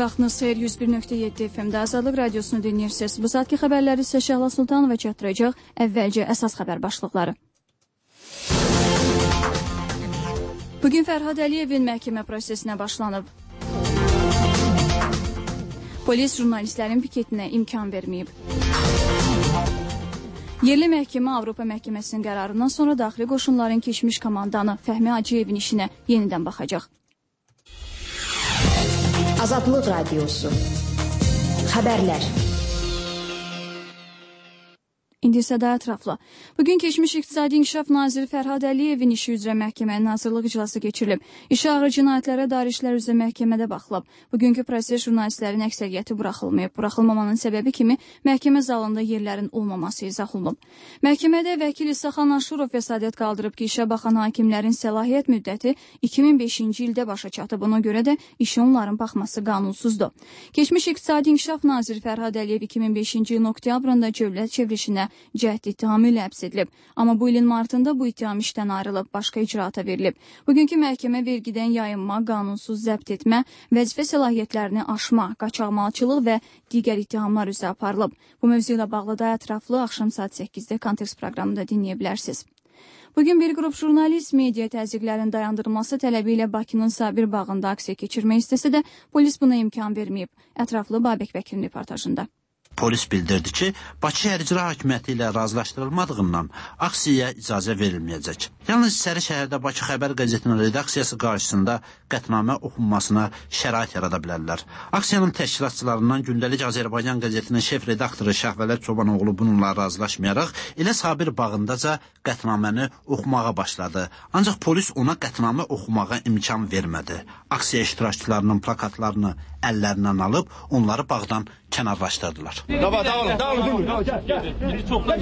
vaxtınız xeyir, 101.7 FM-də Azadlıq Radiosunu dinləyirsiniz. Bu saatki xəbərləri isə Şəhla Sultanova çatdıracaq. Əvvəlcə əsas xəbər başlıqları. Bugün Fərhad Əliyevin məhkəmə prosesinə başlanıb. Polis jurnalistlərin piketinə imkan verməyib. Yerli məhkəmə Avropa məhkəməsinin qərarından sonra daxili qoşunların keçmiş komandanı Fəhmi Hacıyevin işinə yenidən baxacaq. Azadlıq Radiosu. Xəbərlər. İndi isə daha ətraflı. Bugün keçmiş İqtisadi İnkişaf Naziri Fərhad Əliyevin işi üzrə məhkəmənin hazırlıq iclası keçirilib. İşə ağır cinayətlərə dair işlər üzrə məhkəmədə baxılıb. Bugünkü proses jurnalistlərin əksəriyyəti buraxılmayıb. Buraxılmamanın səbəbi kimi məhkəmə zalında yerlərin olmaması izah olunub. Məhkəmədə vəkil İsaxan Aşurov vəsadət qaldırıb ki, işə baxan hakimlərin səlahiyyət müddəti 2005-ci ildə başa çatıb. Ona görə də işə onların baxması qanunsuzdur. Keçmiş İqtisadi İnkişaf Naziri Fərhad Əliyev 2005-ci ilin oktyabrında dövlət çevrilişinə cəhd ittihamı ilə həbs edilib. Amma bu ilin martında bu ittiham işdən ayrılıb, başqa icraata verilib. Bugünkü məhkəmə vergidən yayınma, qanunsuz zəbt etmə, vəzifə səlahiyyətlərini aşma, qaçaqmalçılıq və digər ittihamlar üzrə aparılıb. Bu mövzu ilə bağlı da ətraflı axşam saat 8-də Kontekst proqramında dinləyə bilərsiniz. Bugün bir qrup jurnalist media təzyiqlərin dayandırılması tələbi ilə Bakının Sabir bağında aksiya keçirmək istəsə də polis buna imkan verməyib. Ətraflı Babək Bəkirin reportajında. Polis bildirdi ki, Bakı Şəhər İcra Hakimiyyəti ilə razılaşdırılmadığından aksiyaya icazə verilməyəcək. Yalnız İçəri şəhərdə Bakı Xəbər qəzetinin redaksiyası qarşısında qətnamə oxunmasına şərait yarada bilərlər. Aksiyanın təşkilatçılarından Gündəlik Azərbaycan qəzetinin şef redaktoru Şahvələt Çobanoğlu bununla razılaşmayaraq elə Sabir bağındaca qətnaməni oxumağa başladı. Ancaq polis ona qətnamə oxumağa imkan vermədi. Aksiya iştirakçılarının plakatlarını əllərindən alıb onları bağdan kənarlaşdırdılar. Dağılın. Biri çoxdan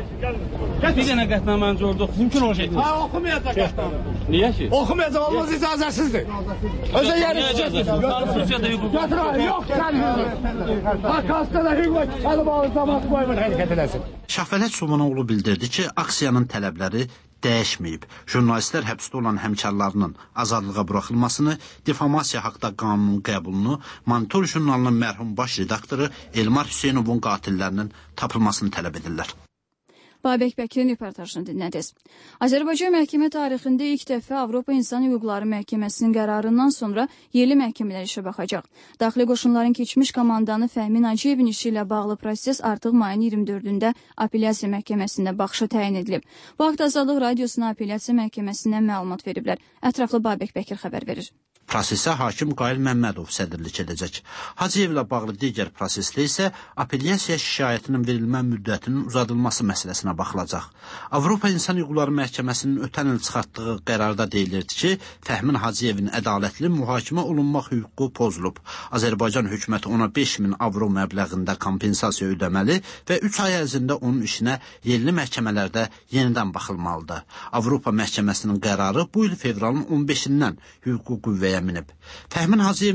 bir dənə qətnamənici orada mümkün olacaq. Oxumayacaq qətnamə. Niyə ki? Oxumayacaq, olmaz icazəsizdir. Özə yeri çıxacaq. Konstitusiyada hüquq. Yox, sən hüquq. Konstitusiyada hüquq gəlib alıncamaq qoymur hərəkət eləsin. Şahvələt Çobanoğlu bildirdi ki, aksiyanın tələbləri dəyişməyib. Jurnalistlər həbsdə olan həmkarlarının azadlığa buraxılmasını, difamasiya haqda qanunun qəbulunu, Monitor jurnalının mərhum baş redaktoru Elmar Hüseynovun qatillərinin tapılmasını tələb edirlər. Babək Bəkirin reportajını dinlədiniz. Azərbaycan məhkəmə tarixində ilk dəfə Avropa İnsan Hüquqları Məhkəməsinin qərarından sonra yerli məhkəmələr işə baxacaq. Daxili qoşunların keçmiş komandanı Fəhmi Hacıyevin işi ilə bağlı proses artıq mayın 24-də Apellyasiya Məhkəməsində baxışa təyin edilib. Bu haqda Azadlıq Radiosuna Apellyasiya Məhkəməsindən məlumat veriblər. Ətraflı Babək Bəkir xəbər verir. Prosesə hakim Qayıl Məmmədov sədrlik edəcək. Hacıyevlə bağlı digər prosesdə isə apellyasiya şikayətinin verilmə müddətinin uzadılması məsələsinə baxılacaq. Avropa İnsan Hüquqları Məhkəməsinin ötən il çıxartdığı qərarda deyilirdi ki, Fəhmin Hacıyevin ədalətli mühakimə olunmaq hüququ pozulub. Azərbaycan hökuməti ona 5.000 avro məbləğində kompensasiya ödəməli və 3 ay ərzində onun işinə yerli məhkəmələrdə yenidən baxılmalıdır. Avropa Məhkəməsinin qərarı bu il fevralın 15-dən hüquqi qüvvəyə minib. Fəhmin Hacıyev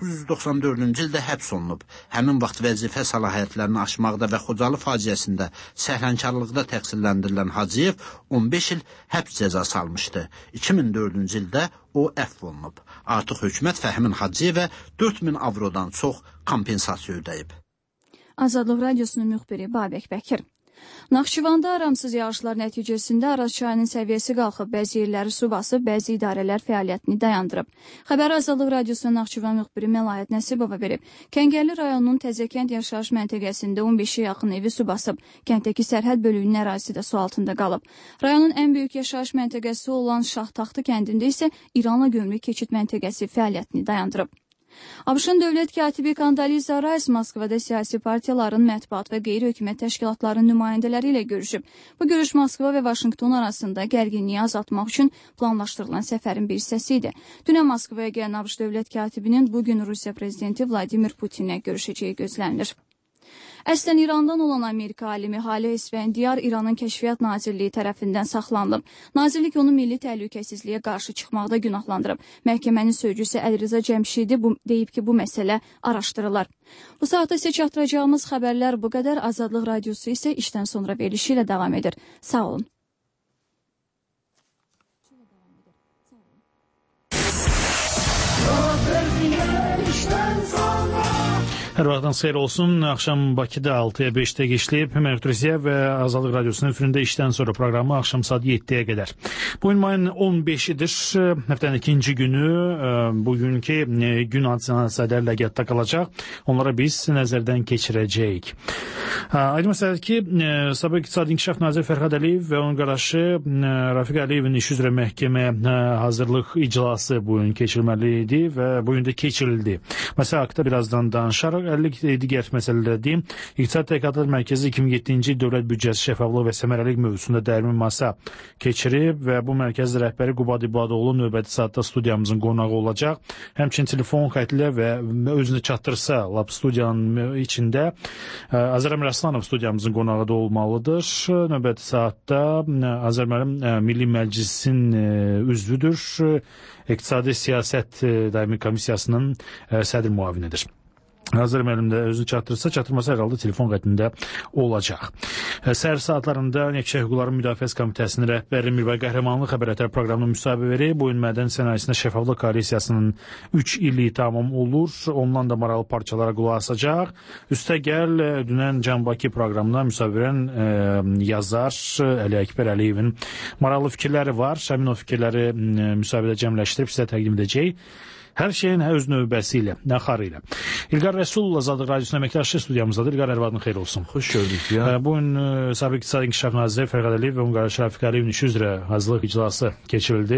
1994-cü ildə həbs olunub. Həmin vaxt vəzifə səlahiyyətlərini aşmaqda və Xocalı faciəsində səhlənkarlıqda təqsirləndirilən Hacıyev 15 il həbs cəzası almışdı. 2004-cü ildə o əfv olunub. Artıq hökumət Fəhmin Hacıyevə 4.000 avrodan çox kompensasiya ödəyib. Azadlıq Radiosunun müxbiri Babək Bəkir. Naxçıvanda aramsız yağışlar nəticəsində Araz çayının səviyyəsi qalxıb, bəzi yerləri su basıb, bəzi idarələr fəaliyyətini dayandırıb. Xəbər Azadlıq Radiosunun Naxçıvan müxbiri Məlahət Nəsibova verib. Kəngərli rayonunun Təzəkənd yaşayış məntəqəsində 15-ə yaxın evi su basıb. Kənddəki sərhəd bölüyünün ərazisi də su altında qalıb. Rayonun ən böyük yaşayış məntəqəsi olan Şahtaxtı kəndində isə İranla gömrük keçid məntəqəsi fəaliyyətini dayandırıb. ABŞ-ın dövlət katibi Kondoliza Rice Moskvada siyasi partiyaların, mətbuat və qeyri-hökumət təşkilatlarının nümayəndələri ilə görüşüb. Bu görüş Moskva və Vaşinqton arasında gərginliyi azaltmaq üçün planlaşdırılan səfərin bir hissəsi idi. Dünən Moskvaya gələn ABŞ dövlət katibinin bugün Rusiya prezidenti Vladimir Putinlə görüşəcəyi gözlənilir. Əslən İrandan olan Amerika alimi Halə İsfəndiyar İranın Kəşfiyyat Nazirliyi tərəfindən saxlanılıb. Nazirlik onu milli təhlükəsizliyə qarşı çıxmaqda günahlandırıb. Məhkəmənin sözcüsü Əlirza Cəmşidi deyib ki, bu məsələ araşdırılır. Bu saatda sizə çatdıracağımız xəbərlər bu qədər. Azadlıq Radiosu isə işdən sonra verilişi ilə davam edir. Sağ olun. İşdən sonra Hər vaxtınız xeyir olsun. Axşam Bakıda 6-ya 5-də işləyib Mərkəziyə və Azadlıq Radiosunun efirində işdən sonra proqramı axşam saat 7-yə qədər. Bugün mayın 15-idir. Həftənin ikinci günü. Bugünkü gün hadisələrlə yadda qalacaq. Onlara biz nəzərdən keçirəcəyik. Aydın məsələdir ki, Sabah İqtisadi İnkişaf Naziri Fərhad Əliyev və onun qardaşı Rafiq Əliyevin iş üzrə məhkəmə hazırlıq iclası bugün keçirilməli idi və bugün də keçirildi. Məsələ haqqında birazdan danışarıq. 50 digər məsələlərdir. İqtisad Tədqiqatlar Mərkəzi 2007-ci il dövlət büdcəsi şəffaflıq və səmərəlilik mövzusunda dərmi masa keçirib və bu mərkəz rəhbəri Qubad İbadoğlu növbəti saatda studiyamızın qonağı olacaq. Həmçinin telefon xətlə və özünü çatdırsa lap studiyanın içində Azər Əmir Aslanov studiyamızın qonağı da olmalıdır. Növbəti saatda Azər müəllim Milli Məclisin üzvüdür. İqtisadi Siyasət Daimi Komissiyasının sədr müavinidir. Hazır müəllim də özünü çatdırsa, çatdırmasa hər halda telefon xəttində olacaq. Səhər saatlarında Neftçi Hüquqların Müdafiəsi Komitəsinin rəhbəri Mirbay Qəhrəmanlı xəbərətər proqramının müsahibləri bu gün mədən sənayesində şəffaflıq koalisiyasının 3 illiyi tamam olur. Ondan da maraqlı parçalara qulaq asacaq. Üstəgəl dünən Can-Bakı proqramına müsahibən yazar Əli Əkbər Əliyevin maraqlı fikirləri var. Həmin o fikirləri müsahibədə cəmləşdirib sizə təqdim edəcək. Hər şeyin öz növbəsi ilə, nəxarı ilə. İlqar Rəsulullah Azadlıq Radiosunun əməkdaşı studiyamızdadır. İlqar, hər vaxtın xeyir olsun. Xoş gördük ya. Bugün Sabah İqtisadi İnkişaf Naziri Fərhad Əliyev və onun qardaşı Rafiq Əliyevin iş üzrə hazırlıq iclası keçirildi.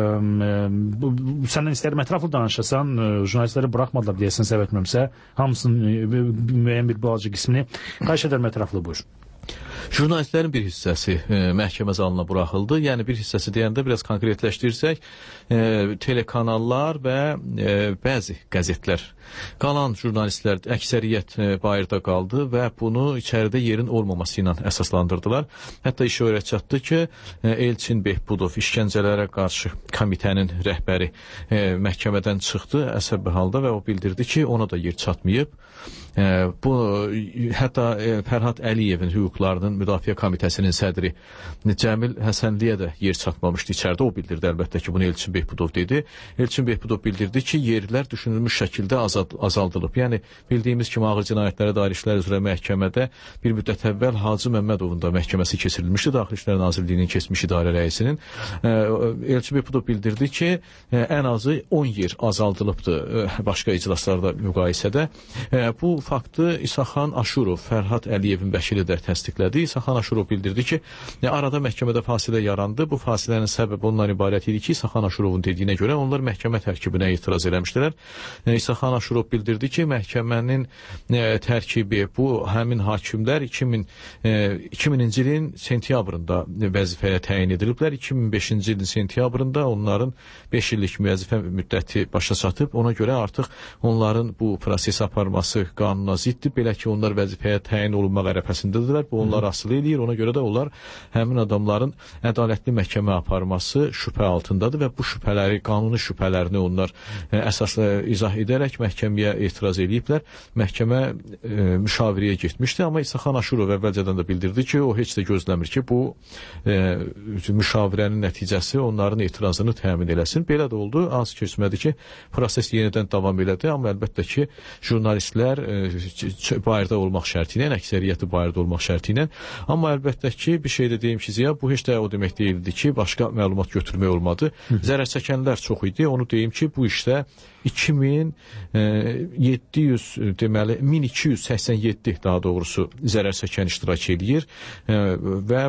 Səndən istəyirəm ətraflı danışasan, jurnalistləri buraxmadılar deyəsən, səbəb etməmsə, hamısının müəyyən bir balaca qismini xahiş edərəm ətraflı buyur. Jurnalistlərin bir hissəsi məhkəmə zalına buraxıldı. Yəni bir hissəsi deyəndə biraz konkretləşdirsək, telekanallar və bəzi qəzetlər. Qalan jurnalistlər əksəriyyət bayırda qaldı və bunu içəridə yerin olmaması ilə əsaslandırdılar. Hətta işə öyrət çatdı ki, Elçin Behbudov işgəncələrə qarşı komitənin rəhbəri məhkəmədən çıxdı əsəbi halda və o bildirdi ki, ona da yer çatmayıb. Bu hətta Fərhad Əliyevin hüquqlarının müdafiə komitəsinin sədri Cəmil Həsənliyə də yer çatmamışdı içəridə. O bildirdi əlbəttə ki, bunu Elçin Behbudov dedi. Elçin Behbudov bildirdi ki, yerlər düşünülmüş şəkildə azaldılıb. Yəni bildiyimiz kimi ağır cinayətlərə dair işlər üzrə məhkəmədə bir müddət əvvəl Hacı Məmmədovun da məhkəməsi keçirilmişdi. Daxili İşlər Nazirliyinin keçmiş idarə rəisinin. Elçin Behbudov bildirdi ki, ən azı 10 yer azaldılıbdı başqa iclaslarda müqayisədə. Bu faktı İsaxan Aşurov, Fərhad Əliyevin vəkili də təsdiqlədi. İsaxan Aşurov bildirdi ki, arada məhkəmədə fasilə yarandı. Bu fasilənin səbəbi ondan ibarət idi ki, İsaxan Aşurovun dediyinə görə onlar məhkəmə tərkibinə etiraz eləmişdilər. İsaxan Aşurov bildirdi ki, məhkəmənin tərkibi bu həmin hakimlər 2000-ci ilin sentyabrında vəzifəyə təyin ediliblər. 2005-ci ilin sentyabrında onların 5 illik müəzzifə müddəti başa çatıb. Ona görə artıq onların bu proses aparması qanuna ziddir. Belə ki, onlar vəzifəyə təyin olunmaq ərəfəsindədirlər. Bu onları asılı eləyir. Ona görə də onlar həmin adamların ədalətli məhkəmə aparması şübhə altındadır və bu şübhələri, qanuni şübhələrini onlar əsas izah edərək məhkəməyə etiraz ediblər. Məhkəmə müşavirəyə getmişdi, amma İsaxan Aşurov əvvəlcədən də bildirdi ki, o heç də gözləmir ki, bu müşavirənin nəticəsi onların etirazını təmin eləsin. Belə də oldu. Az keçmədi ki, proses yenidən davam elədi, amma əlbəttə ki, jurnalistlər bayırda olmaq şərti ilə, əksəriyyəti bayırda olmaq şərti ilə. Amma əlbəttə ki, bir şey də deyim ki, Ziya, bu heç də o demək deyildi ki, başqa məlumat götürmək olmadı. Zərər çəkənlər çox idi. Onu deyim ki, bu işdə 1287 daha doğrusu zərər çəkən iştirak edir və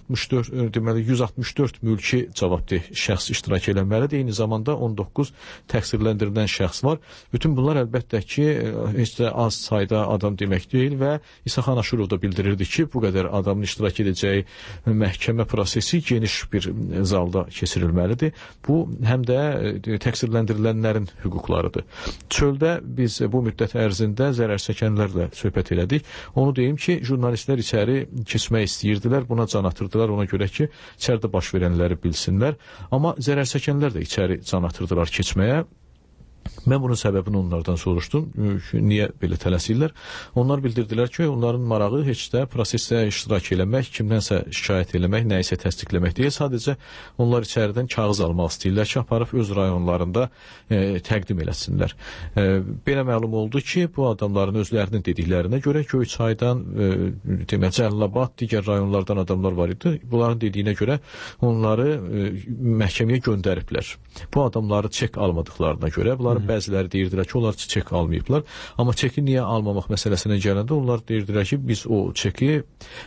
164 mülki cavabdeh şəxs iştirak eləməlidir. Eyni zamanda 19 təqsirləndirilən şəxs var. Bütün bunlar əlbəttə ki, heç də az sayda adam demək deyil və İsaxan Aşurov da bildirirdi ki, bu qədər adamın iştirak edəcəyi məhkəmə prosesi geniş bir zalda keçirilməlidir. Bu həm də təqsirləndirilənlərin hüquqlarıdır. Çöldə biz bu müddət ərzində zərər çəkənlərlə söhbət elədik. Onu deyim ki, jurnalistlər içəri keçmək istəyirdilər, buna can atırdılar, ona görə ki, içəridə baş verənləri bilsinlər. Amma zərər çəkənlər də içəri can atırdılar keçməyə. Mən bunun səbəbini onlardan soruşdum. Niyə belə tələsirlər? Onlar bildirdilər ki, onların marağı heç də prosesdə iştirak eləmək, kimdənsə şikayət eləmək, nəyisə təsdiqləmək deyil. Sadəcə onlar içəridən kağız almaq istəyirlər ki, aparıb öz rayonlarında təqdim eləsinlər. Belə məlum oldu ki, bu adamların özlərinin dediklərinə görə Göyçaydan, Cəlilabad, digər rayonlardan adamlar var idi. Bunların dediyinə görə onları məhkəməyə göndəriblər. Bu adamları çek almadıqlarına görə bunları bəziləri deyirdilər ki, onlar çek almayıblar. Amma çeki niyə almamaq məsələsinə gələndə onlar deyirdilər ki, biz o çeki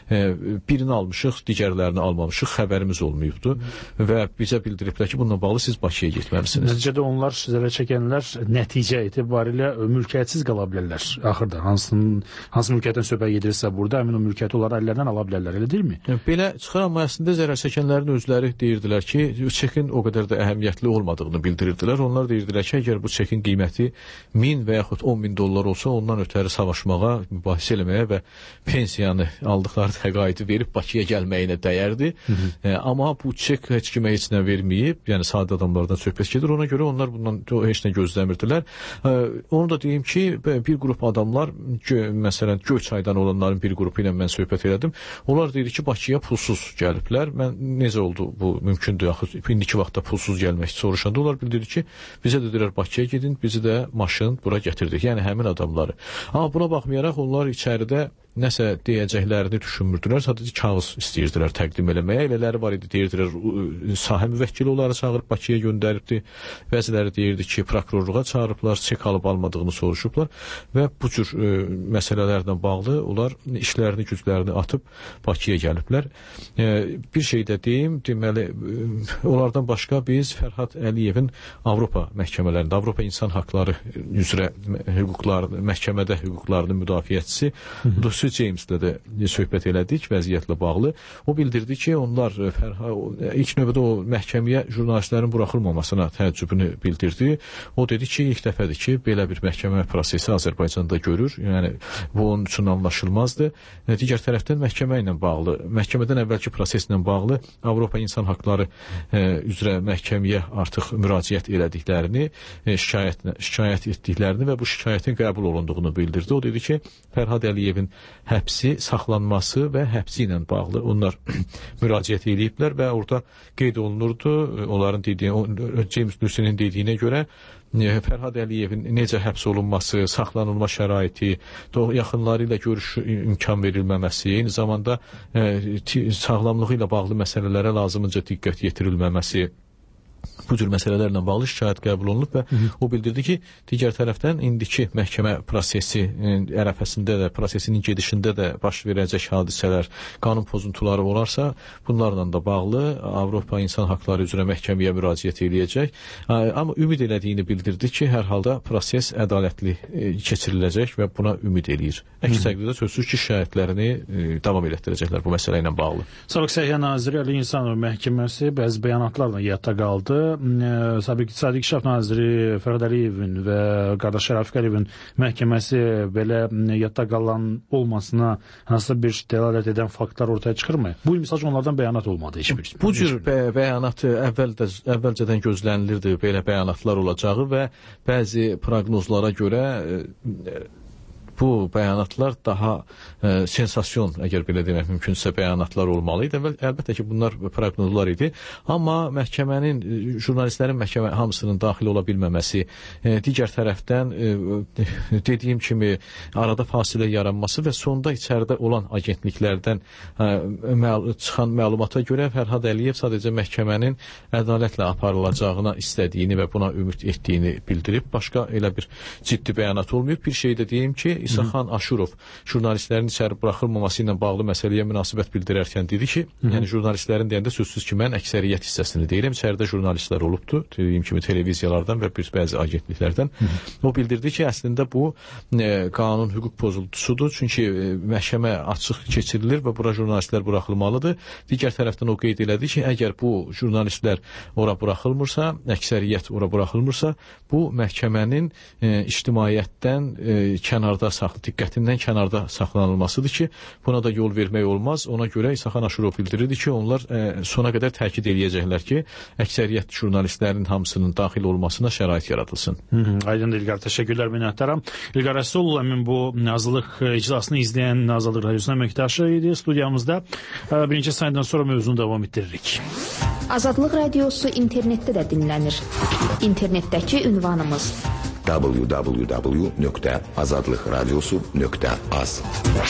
birini almışıq, digərlərini almamışıq, xəbərimiz olmayıbdı və bizə bildiriblər ki, bununla bağlı siz Bakıya getməlisiniz. Nəticədə onlar zərər çəkənlər nəticə etibarilə mülkiyyətsiz qala bilərlər. Axırda hansı mülkiyyətdən söhbət gedirsə burada, həmin o mülkiyyəti onlar əllərdən ala bilərlər, elə deyilmi? Belə çıxır, amma əslində zərər çəkənlərin özləri deyirdilər ki, çekin o qədər də əhəmiyyətli olmadığını bildirirdilər. Onlar deyirdilər ki, əgər bu çekin qiyməti 1000 və yaxud 10.000 dollar olsa, ondan ötəri savaşmağa, mübahisə eləməyə və pensiyanı aldıqları təqaüdü verib Bakıya gəlməyinə dəyərdi. Amma bu çek heç kimə heç nə verməyib, yəni sadə adamlardan söhbət gedir. Ona görə onlar bundan heç nə gözləmirdilər. Onu da deyim ki, bir qrup adamlar, məsələn, Göyçaydan olanların bir qrupu ilə mən söhbət elədim. Onlar deyir ki, Bakıya pulsuz gəliblər. Mən necə oldu bu mümkündür, yaxud indiki vaxtda pulsuz gəlmək soruşanda onlar bildirir ki, bizə dedilər Bakıya gedin, bizi də maşın bura gətirdik. Yəni həmin adamları. Amma buna baxmayaraq onlar içəridə nəsə deyəcəklərini düşünmürdülər, sadəcə kağız istəyirdilər təqdim eləməyə. Elələri var idi, deyirdilər, sahə müvəkkili onları çağırıb Bakıya göndəribdi. Bəziləri deyirdi ki, prokurorluğa çağırıblar, çek alıb almadığını soruşublar və bu cür məsələlərlə bağlı onlar işlərini, güclərini atıb Bakıya gəliblər. Bir şey də deyim, deməli, onlardan başqa biz Fərhad Əliyevin Avropa məhkəmələrində, Avropa İnsan Haqları üzrə məhkəmədə hüquqlarının müdafiəçisi Lucy James'lə də söhbət elədik vəziyyətlə bağlı. O bildirdi ki, onlar ilk növbədə o məhkəməyə jurnalistlərin buraxılmamasına təəccübünü bildirdi. O dedi ki, ilk dəfədir ki, belə bir məhkəmə prosesi Azərbaycanda görür. Yəni, bu onun üçün anlaşılmazdı. Digər tərəfdən məhkəmə ilə bağlı, məhkəmədən əvvəlki proseslə bağlı Avropa İnsan Haqları üzrə məhkəməyə artıq müraciət elədiklərini, şikayət etdiklərini və bu şikayətin qəbul olunduğunu bildirdi. O dedi ki, Fərhad Əliyevin həbsi, saxlanması və həbsi ilə bağlı onlar müraciət ediblər və orada qeyd olunurdu, onların dediyi, James Lucy'nin dediyinə görə Fərhad Əliyevin necə həbs olunması, saxlanılma şəraiti, yaxınları ilə görüş imkan verilməməsi, eyni zamanda sağlamlığı ilə bağlı məsələlərə lazımınca diqqət yetirilməməsi, bu cür məsələlərlə bağlı şikayət qəbul olunub və o bildirdi ki, digər tərəfdən indiki məhkəmə prosesi ərəfəsində də, prosesinin gedişində də baş verəcək hadisələr, qanun pozuntuları olarsa, bunlarla da bağlı Avropa İnsan Haqları üzrə məhkəməyə müraciət eləyəcək. Amma ümid elədiyini bildirdi ki, hər halda proses ədalətli keçiriləcək və buna ümid eləyir. Əks təqdirdə sözsüz ki, şikayətlərini davam elətdirəcəklər bu məsələ ilə bağlı. Sağlıq Səhiyyə Naziri Əli İnsanov məhkəməsi bəzi bəyanatlarla yadda qaldı. Sabiq İqtisadi İnkişaf Naziri Fərhad Əliyevin və qardaş Şərafiq Əliyevin məhkəməsi belə yadda qalan olmasına hansısa bir dəlalət edən faktlar ortaya çıxırmı? Bu misal onlardan bəyanat olmadı heç bir. Bu cür bəyanat əvvəlcədən gözlənilirdi, belə bəyanatlar olacağı və bəzi proqnozlara görə bu bəyanatlar daha sensasyon, əgər belə demək mümkünsə, bəyanatlar olmalı idi. Əlbəttə ki, bunlar proqnozlar idi. Amma məhkəmənin, jurnalistlərin məhkəmə hamısının daxil ola bilməməsi, digər tərəfdən dediyim kimi arada fasilə yaranması və sonda içəridə olan agentliklərdən çıxan məlumata görə Fərhad Əliyev sadəcə məhkəmənin ədalətlə aparılacağına istədiyini və buna ümid etdiyini bildirib. Başqa elə bir ciddi bəyanat olmayıb. Bir şey də deyim ki, İsaxan Aşurov jurnalistlərin içəri buraxılmaması ilə bağlı məsələyə münasibət bildirərkən dedi ki, yəni jurnalistlərin deyəndə sözsüz ki, mən əksəriyyət hissəsini deyirəm, içəridə jurnalistlər olubdu, dediyim kimi televiziyalardan və bəzi agentliklərdən. O bildirdi ki, əslində bu qanun hüquq pozuntusudur, çünki məhkəmə açıq keçirilir və bura jurnalistlər buraxılmalıdır. Digər tərəfdən o qeyd elədi ki, əgər bu jurnalistlər ora buraxılmırsa, əksəriyyət ora buraxılmırsa, bu məhkəmənin ictimaiyyətdən kənarda diqqətindən kənarda saxlanılmasıdır ki, buna da yol vermək olmaz. Ona görə İsaxan Aşurov bildirirdi ki, onlar sona qədər təkid eləyəcəklər ki, əksəriyyət jurnalistlərin hamısının daxil olmasına şərait yaradılsın. Aydın İlqar, təşəkkürlər, minnətdaram. İlqar Rəsulov həmin bu Azadlıq iclasını izləyən Azadlıq Radiosunun əməkdaşı idi studiyamızda. Birinci sayından sonra mövzunu davam etdiririk. Azadlıq Radiosu internetdə də dinlənir. İnternetdəki ünvanımız www.azadlıqradiosu.az.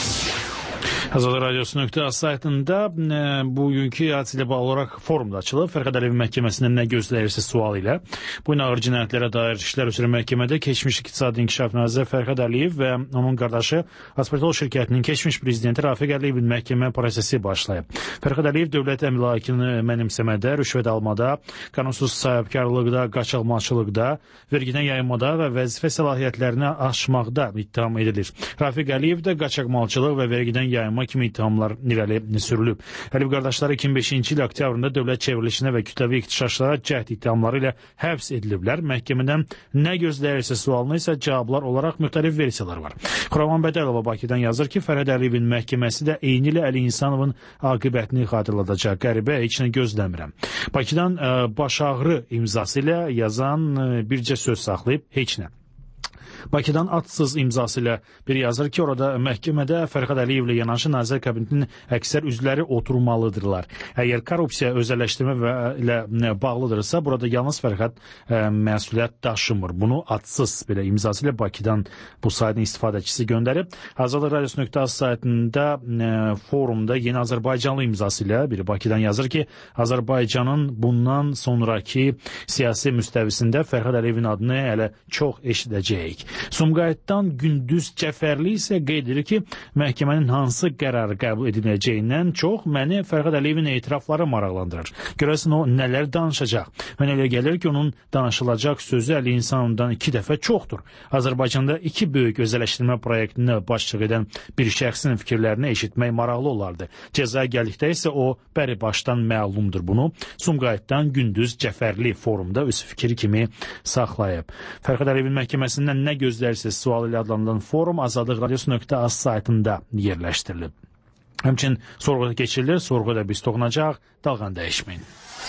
Azadlıq Radiosu.az saytında bugünkü hadisə ilə bağlı olaraq forumda açılıb. Fərqad Əliyevin məhkəməsində nə gözləyirsə sual ilə. Bu ağır cinayətlərə dair işlər üzrə məhkəmədə keçmiş İqtisadi İnkişaf naziri Fərqad Əliyev və onun qardaşı Azpirtol şirkətinin keçmiş prezidenti Rafiq Əliyevin məhkəmə prosesi başlayıb. Fərqad Əliyev dövlət əmlakını mənimsəmədə, rüşvət almada, qanunsuz sahibkarlıqda, qaçaqmalçılıqda, vergidən yayınmada və vəzifə səlahiyyətlərini aşmaqda ittiham edilir. Rafiq Əliyev də qaçaqmalçılıq və vergidən yayınma kimi ittihamlar irəli sürülüb. Əliyev qardaşları 2005-ci il oktyabrında dövlət çevrilişinə və kütləvi ixtişaşlara cəhd ittihamları ilə həbs ediliblər. Məhkəmədən nə gözləyirsə sualına isə cavablar olaraq müxtəlif versiyalar var. Xuraman Bədəlova Bakıdan yazır ki, Fərqad Əliyevin məhkəməsi də eynilə Əli İnsanovun aqibətini xatırladacaq. Qəribə, heç nə gözləmirəm. Bakıdan başağrı imzası ilə yazan bircə söz saxlayıb, heç nə. Bakıdan atsız imzası ilə biri yazır ki, orada məhkəmədə Fərqad Əliyevlə yanaşı Nazirlər Kabinetinin əksər üzvləri oturmalıdırlar. Əgər korrupsiya özəlləşdirmə ilə bağlıdırsa, burada yalnız Fərqad məsuliyyət daşımır. Bunu atsız belə imzası ilə Bakıdan bu saytın istifadəçisi göndərib. Azadlıq Radiosu.az saytında forumda Yeni Azərbaycanlı imzası ilə biri Bakıdan yazır ki, Azərbaycanın bundan sonraki siyasi müstəvisində Fərqad Əliyevin adını hələ çox eşidəcəyik. Sumqayıtdan Gündüz Cəfərli isə qeyd edir ki, məhkəmənin hansı qərarı qəbul ediləcəyindən çox məni Fərqad Əliyevin etirafları maraqlandırır. Görəsən o nələr danışacaq? Mənə elə gəlir ki, onun danışılacaq sözü Əli İnsanovdan 2 dəfə çoxdur. Azərbaycanda 2 böyük özəlləşdirmə proyektinə başçılıq edən bir şəxsin fikirlərini eşitmək maraqlı olardı. Cəzaya gəldikdə isə o bəri başdan məlumdur bunu. Sumqayıtdan Gündüz Cəfərli forumda öz fikri kimi saxlayıb. Fərqad Əliyevin məhkəməsindən nə gözlərsiz sual ilə adlanılan forum Azadlıq Radiosu.az saytında yerləşdirilib. Həmçinin sorğuda keçirilir, sorğuda biz toxunacaq, dalğan dəyişməyin.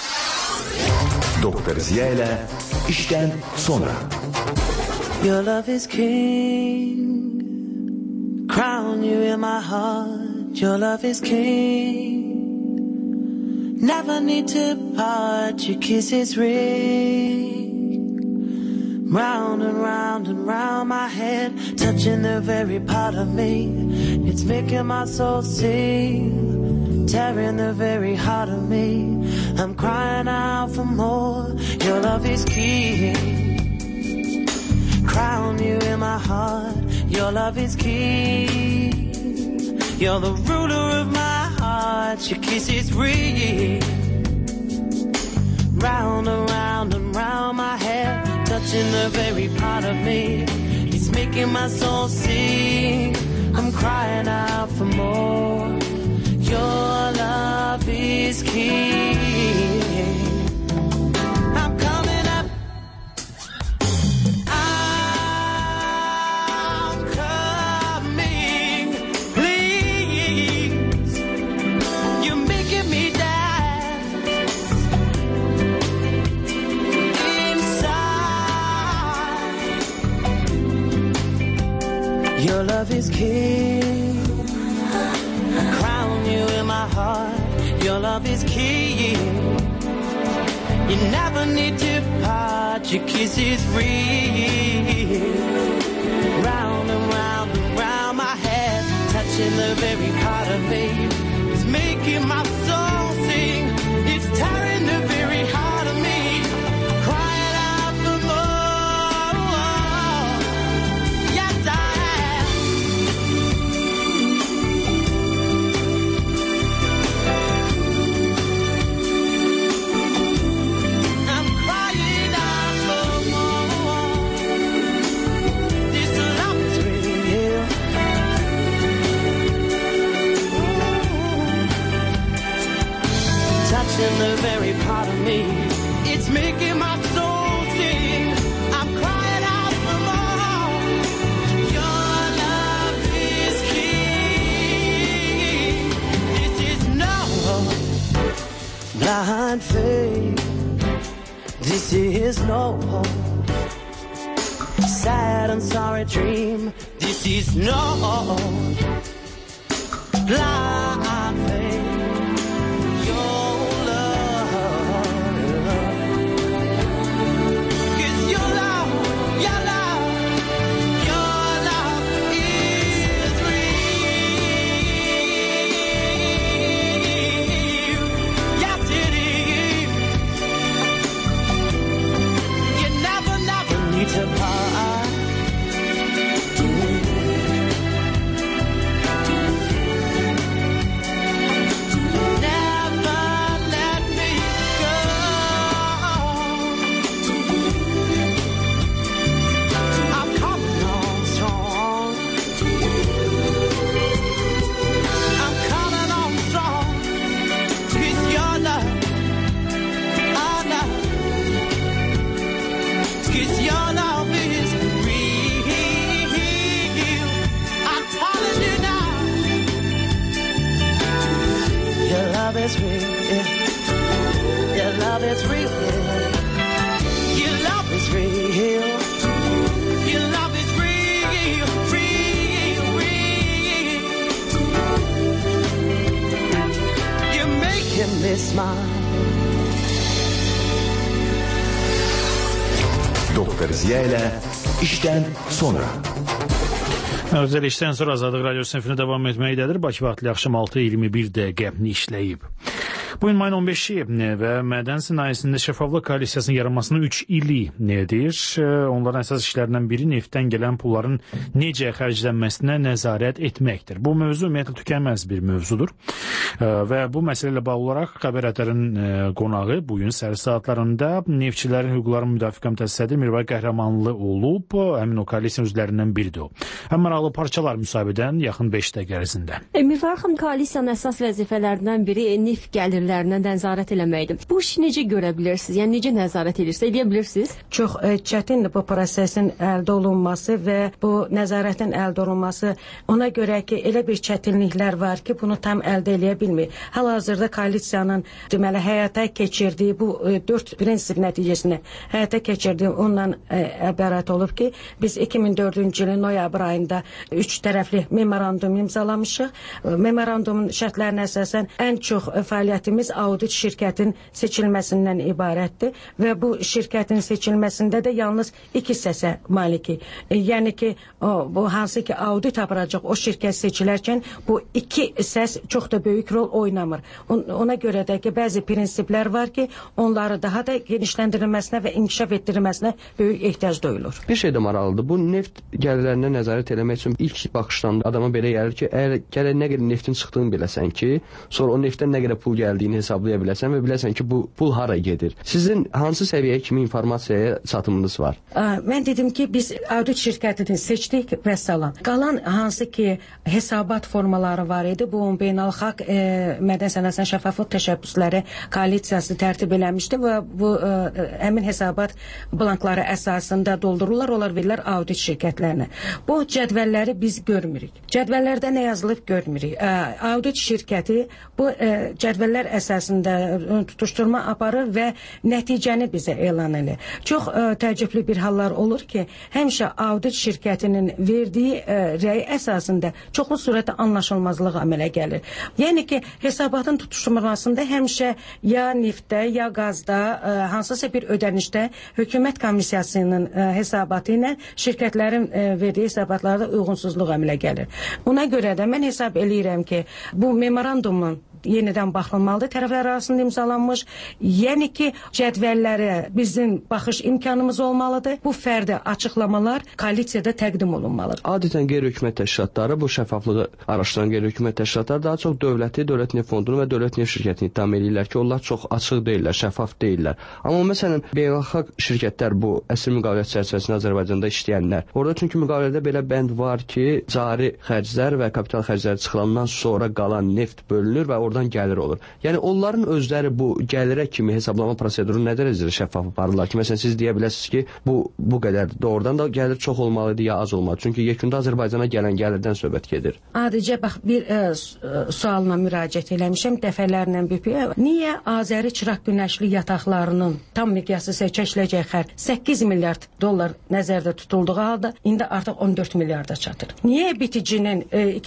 Doktor Ziya ilə işdən sonra. Your love is king, crown you in my heart. Your love is king, never need to part. Your kiss is ring. Round and round and round my head, touching the very part of me. It's making my soul sing, tearing the very heart of me. I'm crying out for more. Your love is king, crown you in my heart. Your love is king, you're the ruler of my heart. Your kiss is real, round and round and round my head, touching the very part of me. It's making my soul sing. I'm crying out for more. Your love is king. I'm coming up. I'm coming. Please, you're making me dance inside. Your love is king, crown you in my heart. Your love is king, you never need to part. Your kiss is real, round and round and round my head, touching the very part of me. It's making my soul sing, it's tearing the very heart of me, crying out for more. Yes, I am. I'm crying out for more. This love is real. Touching the very part of no sad and sorry dream. This is no blind faith. Your love, 'cause your love is real. Yes, it is. You never need to part. Never let me go. I'm coming on strong. I'm coming on strong. 'Cause your love, our love. 'Cause your love is real. I'm telling you now. Your love is real. Your love is real. Your love is real. Your love is real. Real. You're making me smile. Doktor Ziya ilə işdən sonra. Özəl işdən sonra Azadlıq Radio sinifini davam etməkdədir. Bakı vaxtı axşam 6:21 dəqiqə işləyib. Bugün mayın 15-i və mədən sənayesində şəffaflıq koalisiyasının yaranmasının 3 ili nedir? Onların əsas işlərindən biri neftdən gələn pulların necə xərclənməsinə nəzarət etməkdir. Bu mövzu ümumiyyətlə tükənməz bir mövzudur. Və bu məsələ ilə bağlı olaraq Xəbər Ətərin qonağı bugün səhər saatlarında Neftçilərin Hüquqlarının Müdafiə Komitəsi sədri Mirvay Qəhrəmanlı olub. Həmin o koalisiyanın üzvlərindən biridir o. Ən maraqlı parçalar müsahibədən yaxın 5 dəqiqə ərzində. Mirvay xanım, koalisiyanın əsas vəzifələrindən biri neft gəlirlərinə nəzarət eləməkdir. Bu işi necə görə bilirsiniz? Yəni necə nəzarət edirsiniz? Edə bilirsiniz? Çox çətindir bu prosesin əldə olunması və bu nəzarətin əldə olunması. Ona görə ki, elə bir çətinliklər var ki, bunu tam əldə eləyə bilmir. Hal-hazırda koalisiyanın deməli həyata keçirdiyi bu 4 prinsip nəticəsində həyata keçirdiyi ondan ibarət olub ki, biz 2004-cü ilin noyabr ayında 3 tərəfli memorandum imzalamışıq. Memorandumun şərtlərinə əsasən ən çox fəaliyyətimiz audit şirkətin seçilməsindən ibarətdir və bu şirkətin seçilməsində də yalnız 2 hissəsə maliki. Yəni ki, bu hansı ki audit aparacaq o şirkət seçilərkən bu 2 səs çox da böyük rol oynamır. Ona görə də ki, bəzi prinsiplər var ki, onları daha da genişləndirilməsinə və inkişaf etdirilməsinə böyük ehtiyac duyulur. Bir şey də maraqlıdır. Bu neft gəlirlərinə nəzarət eləmək üçün ilk baxışdan adama belə gəlir ki, əgər gəlir nə qədər neftin çıxdığını biləsən ki, sonra o neftdən nə qədər pul gəldiyini hesablaya biləsən və biləsən ki, bu pul hara gedir. Sizin hansı səviyyəyə kimi informasiyaya çatımınız var? Mən dedim ki, biz audit şirkətini seçdik və salam. Qalan hansı ki hesabat formaları var idi, bu beynəlxalq mədən sənayesinin şəffaflıq təşəbbüsləri koalisiyası tərtib eləmişdi və bu həmin hesabat blankları əsasında doldururlar, onlar verirlər audit şirkətlərinə. Bu cədvəlləri biz görmürük. Cədvəllərdə nə yazılıb görmürük. Audit şirkəti bu cədvəllər əsasında tutuşturma aparır və nəticəni bizə elan edir. Çox təəccüblü bir hallar olur ki, həmişə audit şirkətinin verdiyi rəy əsasında çoxlu surətdə anlaşılmazlıq əmələ gəlir. Yəni ki, hesabatın tutuşturulmasında həmişə ya neftdə, ya qazda, hansısa bir ödənişdə hökumət komissiyasının hesabatı ilə şirkətlərin verdiyi hesabatlarda uyğunsuzluq əmələ gəlir. Buna görə də mən hesab eləyirəm ki, bu memorandumun yenidən baxılmalıdır. Tərəflər arasında imzalanmış. Yəni ki, cədvəllərə bizim baxış imkanımız olmalıdır. Bu fərdi açıqlamalar koalisiyada təqdim olunmalıdır. Adətən qeyri-hökumət təşkilatları, bu şəffaflığı araşdıran qeyri-hökumət təşkilatları daha çox dövləti, Dövlət Neft Fondunu və Dövlət Neft Şirkətini ittiham edirlər ki, onlar çox açıq deyirlər, şəffaf deyirlər. Amma məsələn, beynəlxalq şirkətlər, bu əsl müqavilə çərçivəsində Azərbaycanda işləyənlər, orada çünki müqavilədə belə bənd var ki, cari xərclər və kapital xərcləri çıxılandan sonra qalan neft bölünür və orada oradan gəlir olur. Yəni onların özləri bu gəlirə kimi hesablama proseduru nə dərəcədə şəffaf aparırlar ki, məsələn siz deyə bilərsiniz ki, bu qədər doğrudan da gəlir çox olmalıdır ya az olmalı. Çünki yekunda Azərbaycana gələn gəlirdən söhbət gedir. Adicə bax bir sualına müraciət eləmişəm dəfələrlə BP-yə. Niyə Azəri Çıraq Günəşli yataqlarının tam miqyaslı çəkiləcək xərc 8 milyard dollar nəzərdə tutulduğu halda indi artıq 14 milyarda çatır? Niyə biticinin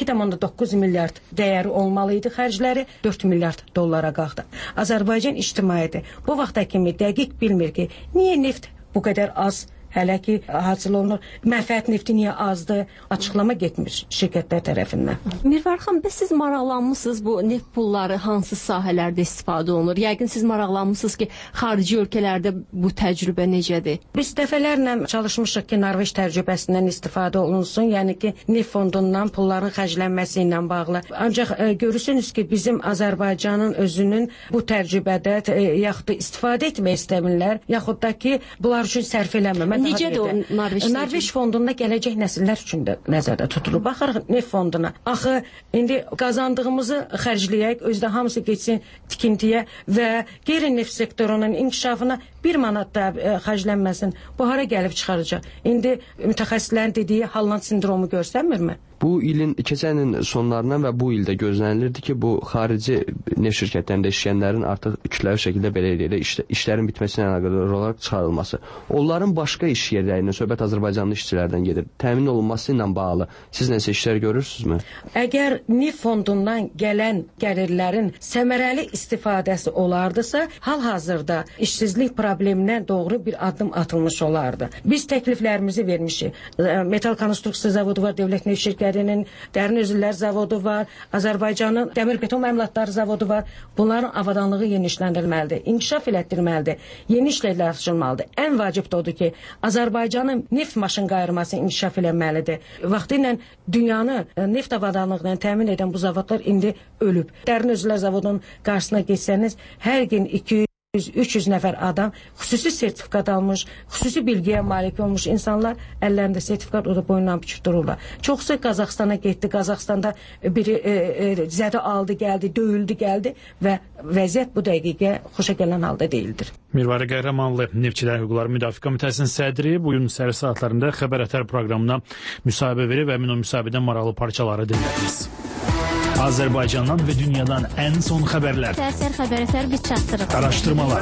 2,9 milyard dəyəri olmalı idi xərcləri 4 milyard dollara qalxdı? Azərbaycan ictimaiyyəti bu vaxta kimi dəqiq bilmir ki, niyə neft bu qədər az hələ ki hasil olunur, mənfəət nefti niyə azdır, açıqlama getmir şirkətlər tərəfindən. Mirvar xanım, bəs siz maraqlanmısınız bu neft pulları hansı sahələrdə istifadə olunur? Yəqin siz maraqlanmısınız ki, xarici ölkələrdə bu təcrübə necədir? Biz dəfələrlə çalışmışıq ki, Norveç təcrübəsindən istifadə olunsun, yəni ki, neft fondundan pulların xərclənməsi ilə bağlı. Ancaq görürsünüz ki, bizim Azərbaycanın özünün bu təcrübədə yaxud da istifadə etmək istəmirlər, yaxud da ki, bunlar üçün sərf eləməmək. Necədir o Norveç fondunda gələcək nəsillər üçün də nəzərdə tutulur. Baxarıq neft fonduna. Axı indi qazandığımızı xərcləyək, özdə hamısı getsin tikintiyə və qeyri-neft sektorunun inkişafına 1 manat da xərclənməsin. Bu hara gəlib çıxaracaq? İndi mütəxəssislərin dediyi Halland sindromu görsənmirmi? Bu ilin keçən ilin sonlarından və bu ildə gözlənilirdi ki, bu xarici neft şirkətlərində işləyənlərin artıq kütləvi şəkildə belə deyək, işlərin bitməsi ilə əlaqədar olaraq çıxarılması. Onların başqa iş yerlərindən, söhbət Azərbaycanlı işçilərdən gedir. Təmin olunması ilə bağlı siz nəsə işlər görürsünüzmü? Əgər neft fondundan gələn gəlirlərin səmərəli istifadəsi olardısa, hal-hazırda işsizlik probleminə doğru bir addım atılmış olardı. Biz təkliflərimizi vermişik. Metal Konstruksiya Zavodu var, Dövlət Neft Şirkəti Dərin Özüllər Zavodu var, Azərbaycanın Dəmir Beton Məmulatları Zavodu var. Bunların avadanlığı genişləndirilməlidir, inkişaf elətdirməlidir, yeni işlərlə açılmalıdır. Ən vacib da odur ki, Azərbaycanın neft maşın qayırması inkişaf eləməlidir. Vaxtı ilə dünyanı neft avadanlığına təmin edən bu zavodlar indi ölüb. Dərin Özüllər Zavodunun qarşısına geçsəniz, hər gün 200-300 nəfər adam xüsusi sertifikat almış, xüsusi bilgiyə malik olmuş insanlar əllərində sertifikat o da boyundan biçib dururlar. Çoxsa Qazaxstana getdi, Qazaxstanda biri zədə aldı, gəldi, döyüldü, gəldi və vəziyyət bu dəqiqə xoşa gələn halda deyildir. Mirvari Qəhrəmanlı, Neftçilər Hüquqları Müdafiə Komitəsinin sədri bugün səhər saatlarında Xəbər Ətər proqramına müsahibə verib və o müsahibədən maraqlı parçaları dinlədiniz. Azərbaycandan və dünyadan ən son xəbərlər. Səhər Xəbər Ətər biz çatdırıq. Araşdırmalar.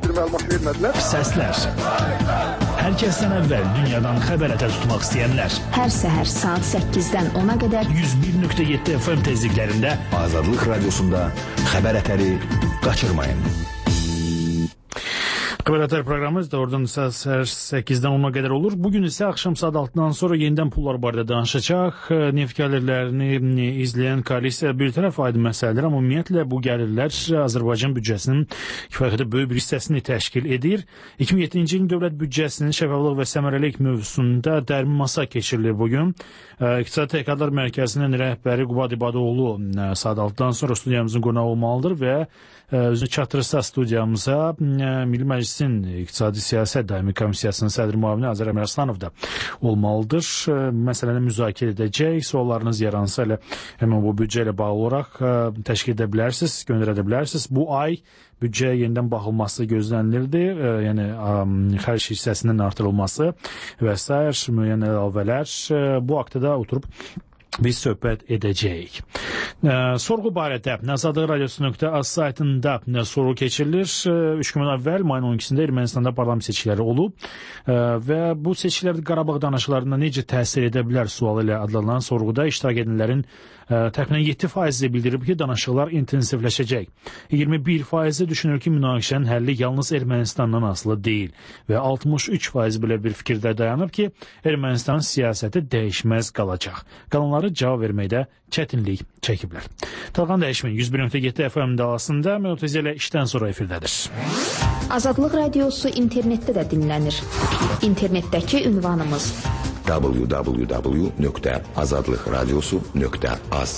Səslər. Hər kəsdən əvvəl dünyadan xəbər ətər tutmaq istəyənlər. Hər səhər saat 8-dən 10-a qədər 101.7 FM tezliklərində Azadlıq Radiosunda Xəbər Ətəri qaçırmayın. Xəbər Ətər proqramımız da oradan səhər 8-dən 10-a qədər olur. Bugün isə axşam saat 6-dan sonra yenidən pullar barədə danışacaq. Neft gəlirlərini izləyən koalisiya bir tərəf aydın məsələdir, amma ümumiyyətlə bu gəlirlər Azərbaycan büdcəsinin kifayət böyük bir hissəsini təşkil edir. 2007-ci ilin dövlət büdcəsinin şəffaflıq və səmərəlilik mövzusunda dərin masa keçirilir bugün. İqtisadi Təhqiqatlar Mərkəzinin rəhbəri Qubad İbadoğlu saat 6-dan sonra studiyamızın qonağı olmalıdır və özünü çatdırırsa studiyamıza Milli Məclisin İqtisadi Siyasət Daimi Komissiyasının sədri müavini Azər Əmraslanov da olmalıdır. Məsələni müzakirə edəcək. Suallarınız yaransa elə həmin bu büdcə ilə bağlı olaraq təşkil edə bilərsiniz, göndərə bilərsiniz. Bu ay büdcəyə yenidən baxılması gözlənilirdi. Yəni xərc hissəsinin artırılması və sair müəyyən əlavələr. Bu haqda da oturub biz söhbət edəcəyik. Sorğu barədə Azadlıq Radiosu.az saytında sorğu keçirilir. 3 gün əvvəl mayın 12-sində Ermənistanda parlament seçkiləri olub və bu seçkilərdə Qarabağ danışıqlarına necə təsir edə bilər sualı ilə adlanan sorğuda iştirak edənlərin təxminən 7% bildirib ki, danışıqlar intensivləşəcək. 21% düşünür ki, münaqişənin həlli yalnız Ermənistandan asılı deyil və 63% belə bir fikirdə dayanıb ki, Ermənistanın siyasəti dəyişməz qalacaq. Qalanları cavab verməkdə çətinlik çəkiblər. Talğan dəyişmin 101.7 FM dalasında Mövtəzə ilə işdən sonra efirdədir. Azadlıq Radiosu internetdə də dinlənir. İnternetdəki ünvanımız www.azadlıqradiosu.az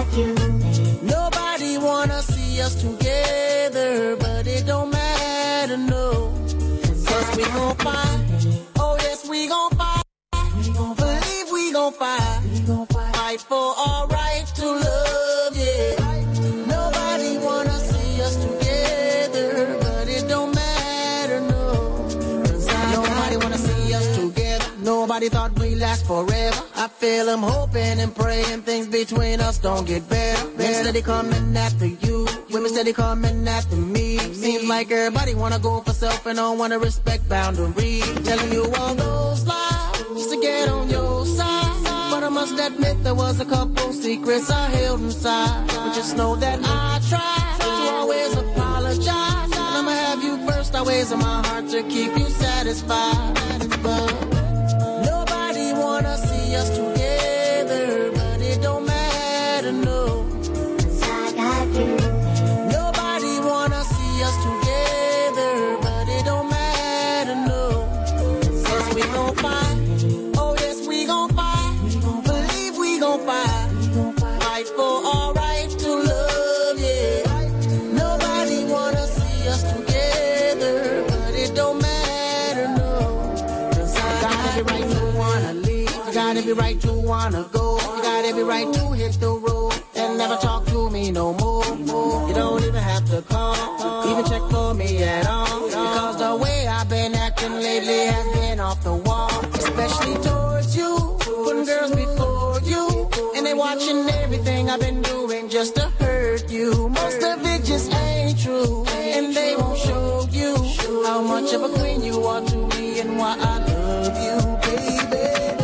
Nobody wanna see us together, but it don't matter, no. Cause we gon' fight. Oh yes, we gon' fight. Believe we gon' fight. Fight for our right to love, yeah. Nobody wanna see us together, but it don't matter, no. Nobody wanna see us together. Nobody thought we'd last forever. I feel them hoping and praying things between us don't get better. Men steady coming after you, women steady coming after me. Seems like everybody wanna go for self and don't wanna respect boundaries. Telling you all those lies just to get on your side. But I must admit there was a couple secrets I held inside. But just know that I tried to always apologize. And I'ma have you first always in my heart to keep you satisfied. But nobody wanna see us together, but it don't matter, no. I got you. Nobody wanna see us together, but it don't matter, no. Cause we gon' fight. Oh yes, we gon' fight. Believe we gon' fight. Fight for our right to love, yeah. Nobody wanna see us together, but it don't matter, no. Cause I got every right to wanna leave. I got every right to wanna go. You got every right to hit the road and never talk to me no more. You don't even have to call, even check for me at all. Because the way I've been acting lately has been off the wall. Especially towards you, putting girls before you. And they watching everything I've been doing just to hurt you. Most of it just ain't true, and they won't show you how much of a queen you are to me and why I love you, baby.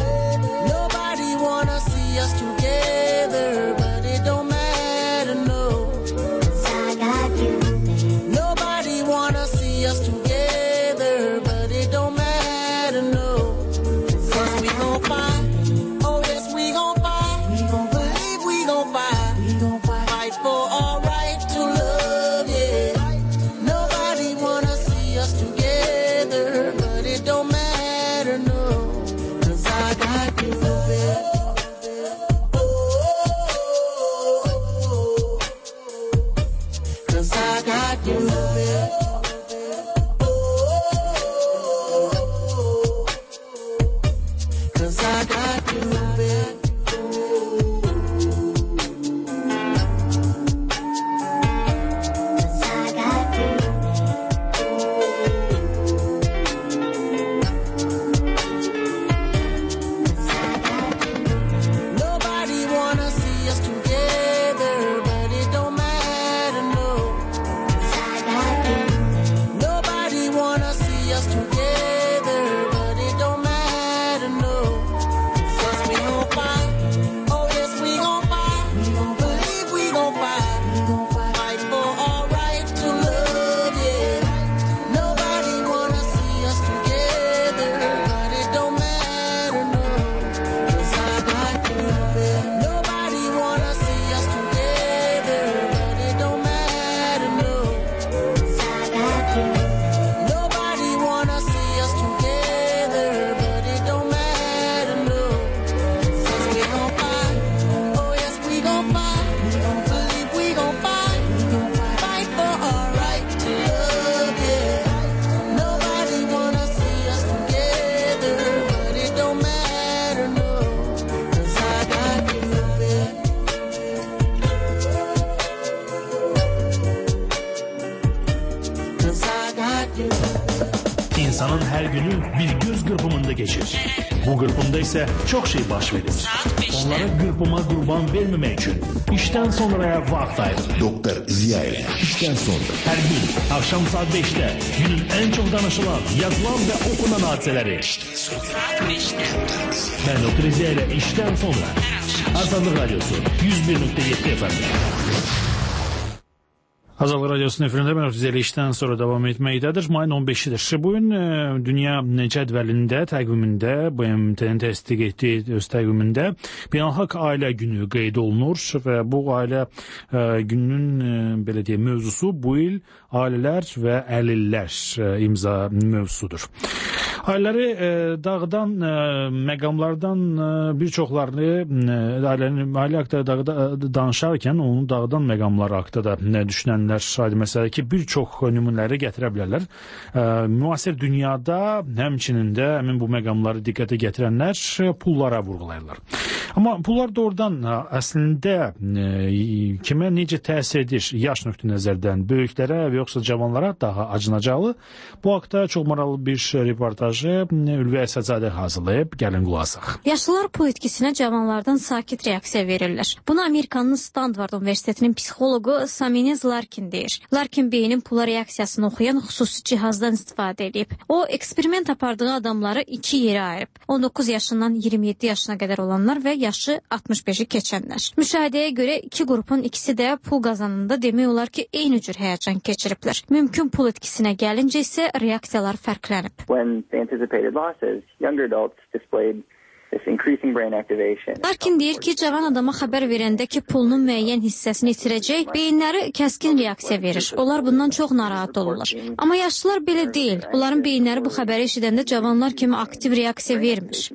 Nobody wanna see us together, but it don't matter, no. I got you. Nobody wanna see us together, but it don't matter, no. Cause we gon' fight. Oh yes, we gon' fight. Believe we gon' fight. Fight for our right to love, yeah. Nobody wanna see us together, but it don't matter, no. Cause I got you, baby. Cause I got you, baby. Cause I got you, baby. Nobody wanna see us together, but it don't matter, no. Nobody wanna see us together, but it don't matter, no. Cause we gon' fight. Oh yes, we gon' fight. Believe we gon' fight. Fight for our right to love, yeah. Nobody wanna see us together, but it don't matter, no. Cause I got you, baby. Nobody wanna see us together, but it don't matter, no. Cause I got you. Nobody wanna see us together, but it don't matter, no. Cause we gon' fight. Oh yes, we gon' fight. Believe we gon' fight. Fight for our right to love, yeah. Nobody wanna see us together, but it don't matter, no. Cause I got you, baby. Cause I got you. İnsanın her günü bir göz kırpımında geçir. Bu kırpımda ise çok şey baş verir. Onları kırpıma kurban vermemek için işten sonraya vakit ayırın. Doktor Ziya ile işten sonra. Her gün akşam saat 5'te günün en çok danışılan, yazılan ve okunan hadiseleri. Ben Doktor Ziya ile işten sonra. Azadlık Radyosu 101.7 FM. Azadlık Radyosu'nun efirində mən Ötüzəli işdən sonra davam etməkdədir. Mayın 15-dir. Bugün dünya cədvəlində, təqvimində, BMT-nin təsdiq etdiyi öz təqvimində Beynəlxalq Ailə Günü qeyd olunur və bu ailə gününün belə deyək, mövzusu bu il ailələr və əlillər imza mövzusudur. Ailələri dağıdan məqamlardan bir çoxlarını ailə haqqında danışarkən onun dağıdan məqamları haqqında da düşünənlər aydın məsələ ki, bir çox nümunələri gətirə bilərlər. Müasir dünyada həmçinin də həmin bu məqamları diqqətə gətirənlər pullara vurğulayırlar. Amma pullar doğrudan əslində kimə necə təsir edir yaş nöqteyi-nəzərdən böyüklərə və yoxsa cavanlara daha acınacaqlı? Bu haqda çox maraqlı bir reportajı Ülvi Əsədzadə hazırlayıb, gəlin qulaq asaq. Yaşlılar pul itkisinə cavanlardan sakit reaksiya verirlər. Bunu Amerikanın Stanford Universitetinin psixoloqu Saminez Larkin deyir. Larkin beynin pula reaksiyasını oxuyan xüsusi cihazdan istifadə edib. O, eksperiment apardığı adamları iki yerə ayırıb. 19 yaşından 27 yaşına qədər olanlar və yaşı 65-i keçənlər. Müşahidəyə görə iki qrupun ikisi də pul qazanında demək olar ki, eyni cür həyəcan keçiriblər. Mümkün pul itkisinə gəlincə isə reaksiyalar fərqlənib. When they anticipated losses, younger adults displayed this increasing brain activation. Larkin deyir ki, cavan adama xəbər verəndə ki, pulunun müəyyən hissəsini itirəcək, beyinləri kəskin reaksiya verir. Onlar bundan çox narahat olurlar. Amma yaşlılar belə deyil. Onların beyinləri bu xəbəri eşidəndə cavanlar kimi aktiv reaksiya vermir.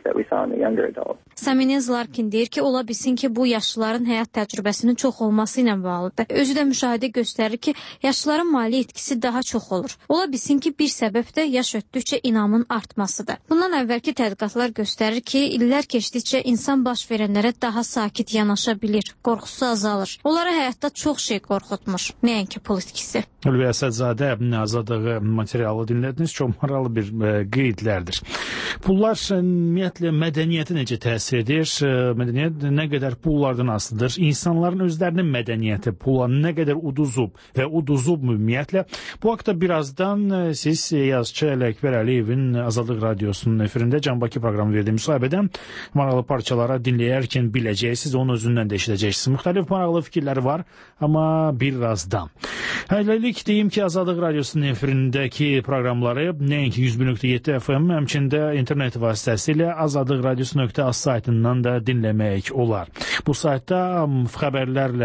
Saminez Larkin deyir ki, ola bilsin ki, bu yaşlıların həyat təcrübəsinin çox olması ilə bağlıdır. Özü də müşahidə göstərir ki, yaşlıların maliyyə itkisi daha çox olur. Ola bilsin ki, bir səbəb də yaş ötdükcə inamın artmasıdır. Bundan əvvəlki tədqiqatlar göstərir ki, illər keçdikcə insan baş verənlərə daha sakit yanaşa bilir, qorxusu azalır. Onlara həyatda çox şey qorxutmur, nəinki pul itkisi. Ülvi Əsədzadə azadlığı materialı dinlədiniz, çox maraqlı bir qeydlərdir. Pullar ümumiyyətlə mədəniyyəti necə təsir edir? Mədəniyyət nə qədər pullardan asılıdır? İnsanların özlərinin mədəniyyəti pula nə qədər uduzub və uduzub ümumiyyətlə? Bu haqda birazdan siz yazıcı Ələkbər Əliyevin Azadlıq Radiosunun efirində Can Bakı proqramı verdiyi müsahibədən maraqlı parçalara dinləyərkən biləcəksiniz, onun özündən də eşidəcəksiniz. Müxtəlif maraqlı fikirləri var, amma birazdan. Hələlik deyim ki, Azadlıq Radiosunun efirindəki proqramları nəinki 101.7 FM, həmçində internet vasitəsilə azadlıqradiosu.az saytından da dinləmək olar. Bu saytda xəbərlər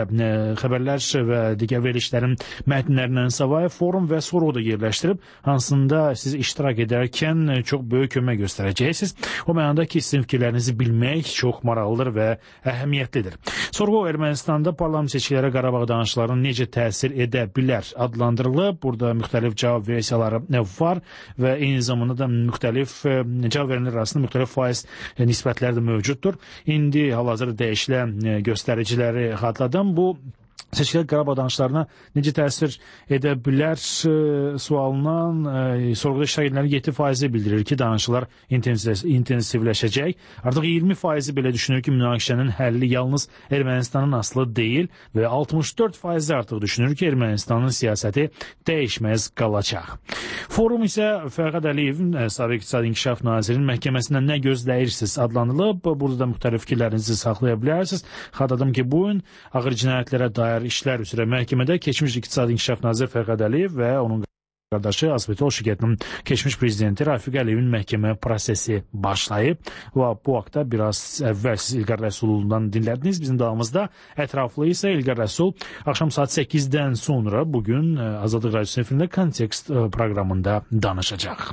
və digər verilişlərin mətnlərindən savayı forum və soru da yerləşdirib, hansında siz iştirak edərkən çox böyük kömək göstərəcəksiniz. O mənada ki, sizin fikirlərinizi bilmək çox maraqlıdır və əhəmiyyətlidir. Sorğu Ermənistanda parlament seçkilərə Qarabağ danışıqlarının necə təsir edə bilər adlandırılıb. Burada müxtəlif cavab versiyaları var və eyni zamanda da müxtəlif cavab verənlər arasında müxtəlif faiz nisbətləri də mövcuddur. İndi hal-hazırda dəyişilən göstəriciləri xatırladım. Bu seçkilər Qarabağ danışıqlarına necə təsir edə bilər sualından sorğuda iştirak edənlərin 7% bildirir ki, danışıqlar intensivləşəcək. Artıq 20% belə düşünür ki, münaqişənin həlli yalnız Ermənistanın asılı deyil və 64% artıq düşünür ki, Ermənistanın siyasəti dəyişməz qalacaq. Forum isə Fərqad Əliyevin Sabiq İqtisadi İnkişaf Nazirinin məhkəməsindən nə gözləyirsiniz adlanılıb. Burada da müxtəlif fikirlərinizi saxlaya bilərsiniz. Xatırladım ki, bu gün ağır cinayətlərə dair işlər üzrə məhkəmədə keçmiş İqtisadi İnkişaf Naziri Fərqad Əliyev və onun qardaşı Azbetol şirkətinin keçmiş prezidenti Rafiq Əliyevin məhkəmə prosesi başlayıb. Və bu haqda biraz əvvəl siz İlqar Rəsulundan dinlədiniz. Bizim davamızda ətraflı isə İlqar Rəsul axşam saat 8-dən sonra bugün Azadlıq Radiosu efirində Kontekst proqramında danışacaq.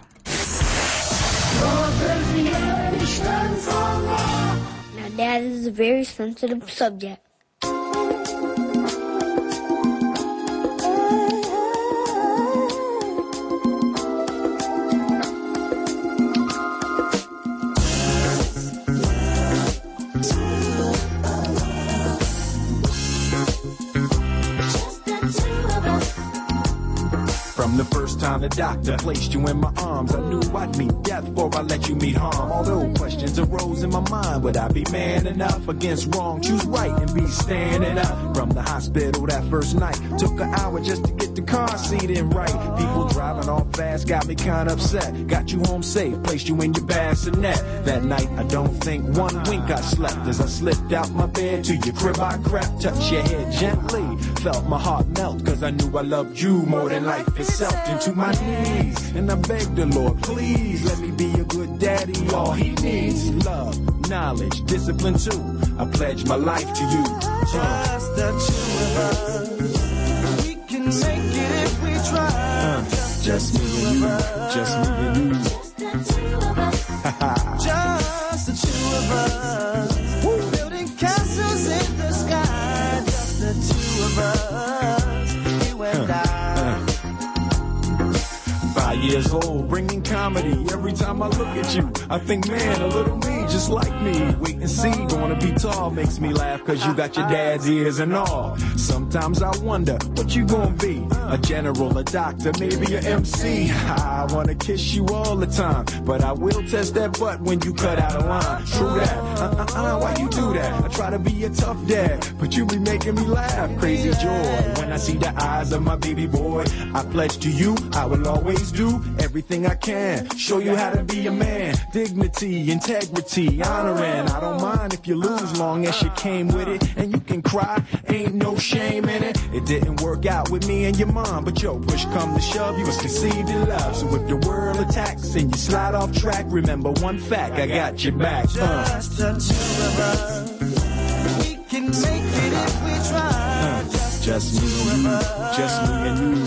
Now that is a very sensitive subject. From the first time the doctor placed you in my arms, I knew I'd meet death before I let you meet harm. Although questions arose in my mind, would I be man enough against wrong? Choose right and be standing up. From the hospital that first night, took an hour just to get the car seat in right. People driving off fast got me kind of upset. Got you home safe, placed you in your bassinet. That night I don't think one wink I slept. As I slipped out my bed to your crib I crept. Touched your head gently, felt my heart melt, cause I knew I loved you more than life itself. Into my knees, and I begged the Lord, please let me be a good daddy. All he needs, love, knowledge, discipline too. I pledge my life to you. Just the two of us, we can make it if we try. Just me and you, just me and you. years old, bringing comedy every time I look at you. I think, man, a little me just like me. Wait and see, gonna be tall makes me laugh, cause you got your dad's ears and all. Sometimes I wonder what you gonna be, a general, a doctor, maybe a MC. I wanna kiss you all the time, but I will test that butt when you cut out a line. True that, why you do that? I try to be a tough dad, but you be making me laugh. Crazy joy when I see the eyes of my baby boy. I pledge to you, I will always do everything I can, show you how to be a man. Dignity, integrity, honoring. I don't mind if you lose, long as you came with it. And you can cry, ain't no shame in it. It didn't work out with me and your mom, but yo, push come to shove, you was conceived in love. So if the world attacks and you slide off track, remember one fact, I got your back. Just the two of us, we can make it if we try. Just me and you, just me and you,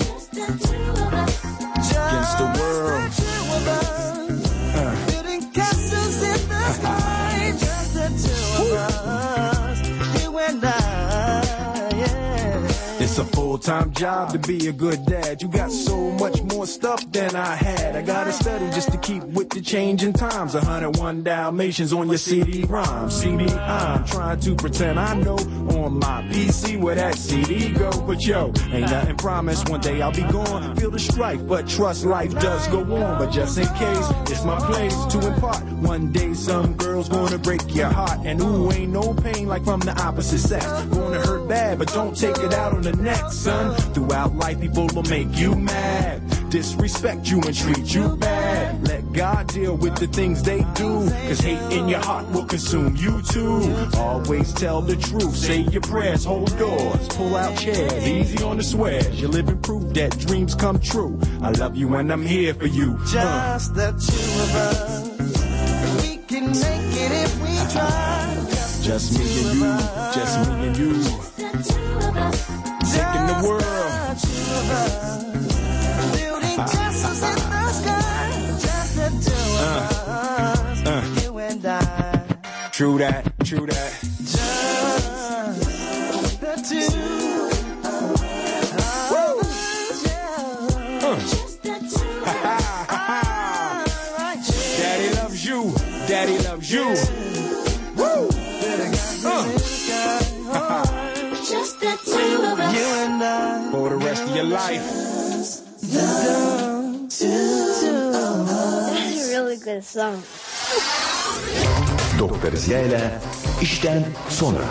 against the world. Building castles in the sky. Just the two of us, you and I. It's a full-time job to be a good dad. You got so much more stuff than I had. I gotta study just to keep with the changing times. 101 Dalmatians on your CD-ROM. CD, I'm trying to pretend I know on my PC where that CD go. But yo, ain't nothing promised. One day I'll be gone. Feel the strife, but trust life does go on. But just in case, it's my place to impart. One day some girl's gonna break your heart. And ooh, ain't no pain like from the opposite sex. Gonna hurt bad, but don't take it out on the next, son. Throughout life, people will make you mad, disrespect you and treat you bad. Let God deal with the things they do, cause hate in your heart will consume you too. Always tell the truth, say your prayers, hold doors, pull out chairs, easy on the swears. You're living proof that dreams come true. I love you and I'm here for you. Just the two of us, we can make it if we try. Just me and you, just me and you, taking the world. Building castles in the sky. Just the two of us, you and I. True that, true that. Just the two of us. Daddy loves you, daddy loves you. Woo! Just the two of us, you and I. For the rest of your life. That's a really good song. Doktor Ziya ilə işdən sonra.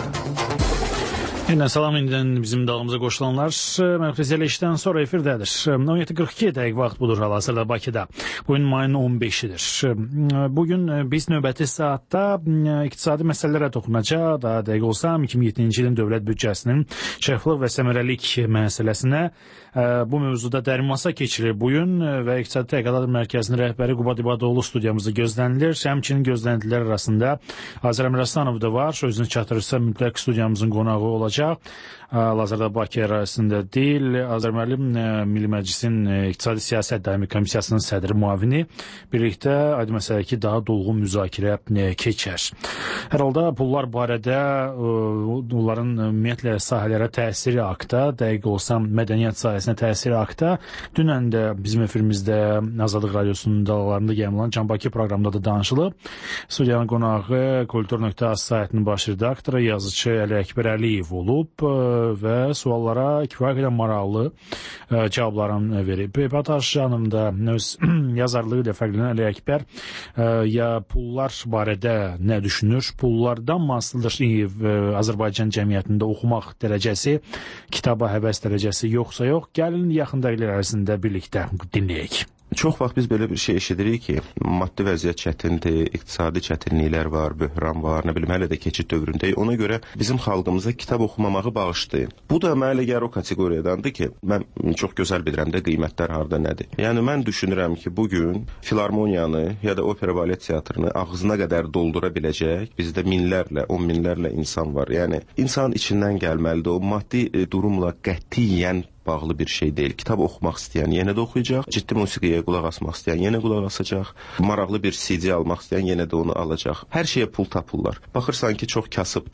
Yeniden salam, indidən bizim dalımıza qoşulanlar. Mərkəzi ilə işdən sonra efirdədir. 17:42 dəqiq vaxt budur hal-hazırda Bakıda. Bugün mayın 15-idir. Bugün biz növbəti saatda iqtisadi məsələlərə toxunacaq. Daha dəqiq olsam, 2007-ci ilin dövlət büdcəsinin şəffaflıq və səmərəlilik məsələsinə bu mövzuda dərin masa keçirir bugün və İqtisadi Tədqiqatlar Mərkəzinin rəhbəri Qubad İbadoğlu studiyamızda gözlənilir. Həmçinin gözləntilər arasında Azər Əmiraslanov da var. Özünü çatdırırsa mütləq studiyamızın qonağı olacaq. Hazırda Bakı ərazisində deyil. Azər müəllim Milli Məclisin İqtisadi Siyasət Daimi Komissiyasının sədri müavini birlikdə aydın məsələdəki daha dolğun müzakirə keçər. Hər halda pullar barədə onların ümumiyyətlə sahələrə təsiri haqqında, dəqiq olsam mədəniyyət sahəsinə təsiri haqqında dünən də bizim efirimizdə Azadlıq Radiosunun dallarında yayımlanan Can Bakı proqramında da danışılıb. Studiyanın qonağı Kultur.az saytının baş redaktoru, yazıcı Əli Əkbər Əliyev olub və suallara kifayət qədər maraqlı cavablarını verib. Reportaj janrında öz yazarlığı ilə fərqlənən Əli Əkbər ya pullar barədə nə düşünür? Pullardan mı asılıdır Azərbaycan cəmiyyətində oxumaq dərəcəsi, kitaba həvəs dərəcəsi yoxsa yox? Gəlin yaxındakılar arasında birlikdə dinləyək. Çox vaxt biz belə bir şey eşidirik ki, maddi vəziyyət çətindir, iqtisadi çətinliklər var, böhran var, nə bilim, hələ də keçid dövründəyik. Ona görə bizim xalqımıza kitab oxumamağı bağışlayın. Bu da mənə gəlir o kateqoriyadandır ki, mən çox gözəl bilirəm də qiymətlər harda nədir. Yəni mən düşünürəm ki, bugün filarmoniyanı ya da opera balet teatrını ağzına qədər doldura biləcək bizdə minlərlə, 10 minlərlə insan var. Yəni insan içindən gəlməlidir. O maddi durumla qətiyyən bağlı bir şey deyil. Kitab oxumaq istəyən yenə də oxuyacaq, ciddi musiqiyə qulaq asmaq istəyən yenə qulaq asacaq, maraqlı bir CD almaq istəyən yenə də onu alacaq. Hər şeyə pul tapırlar. Baxırsan ki, çox kasıbdır.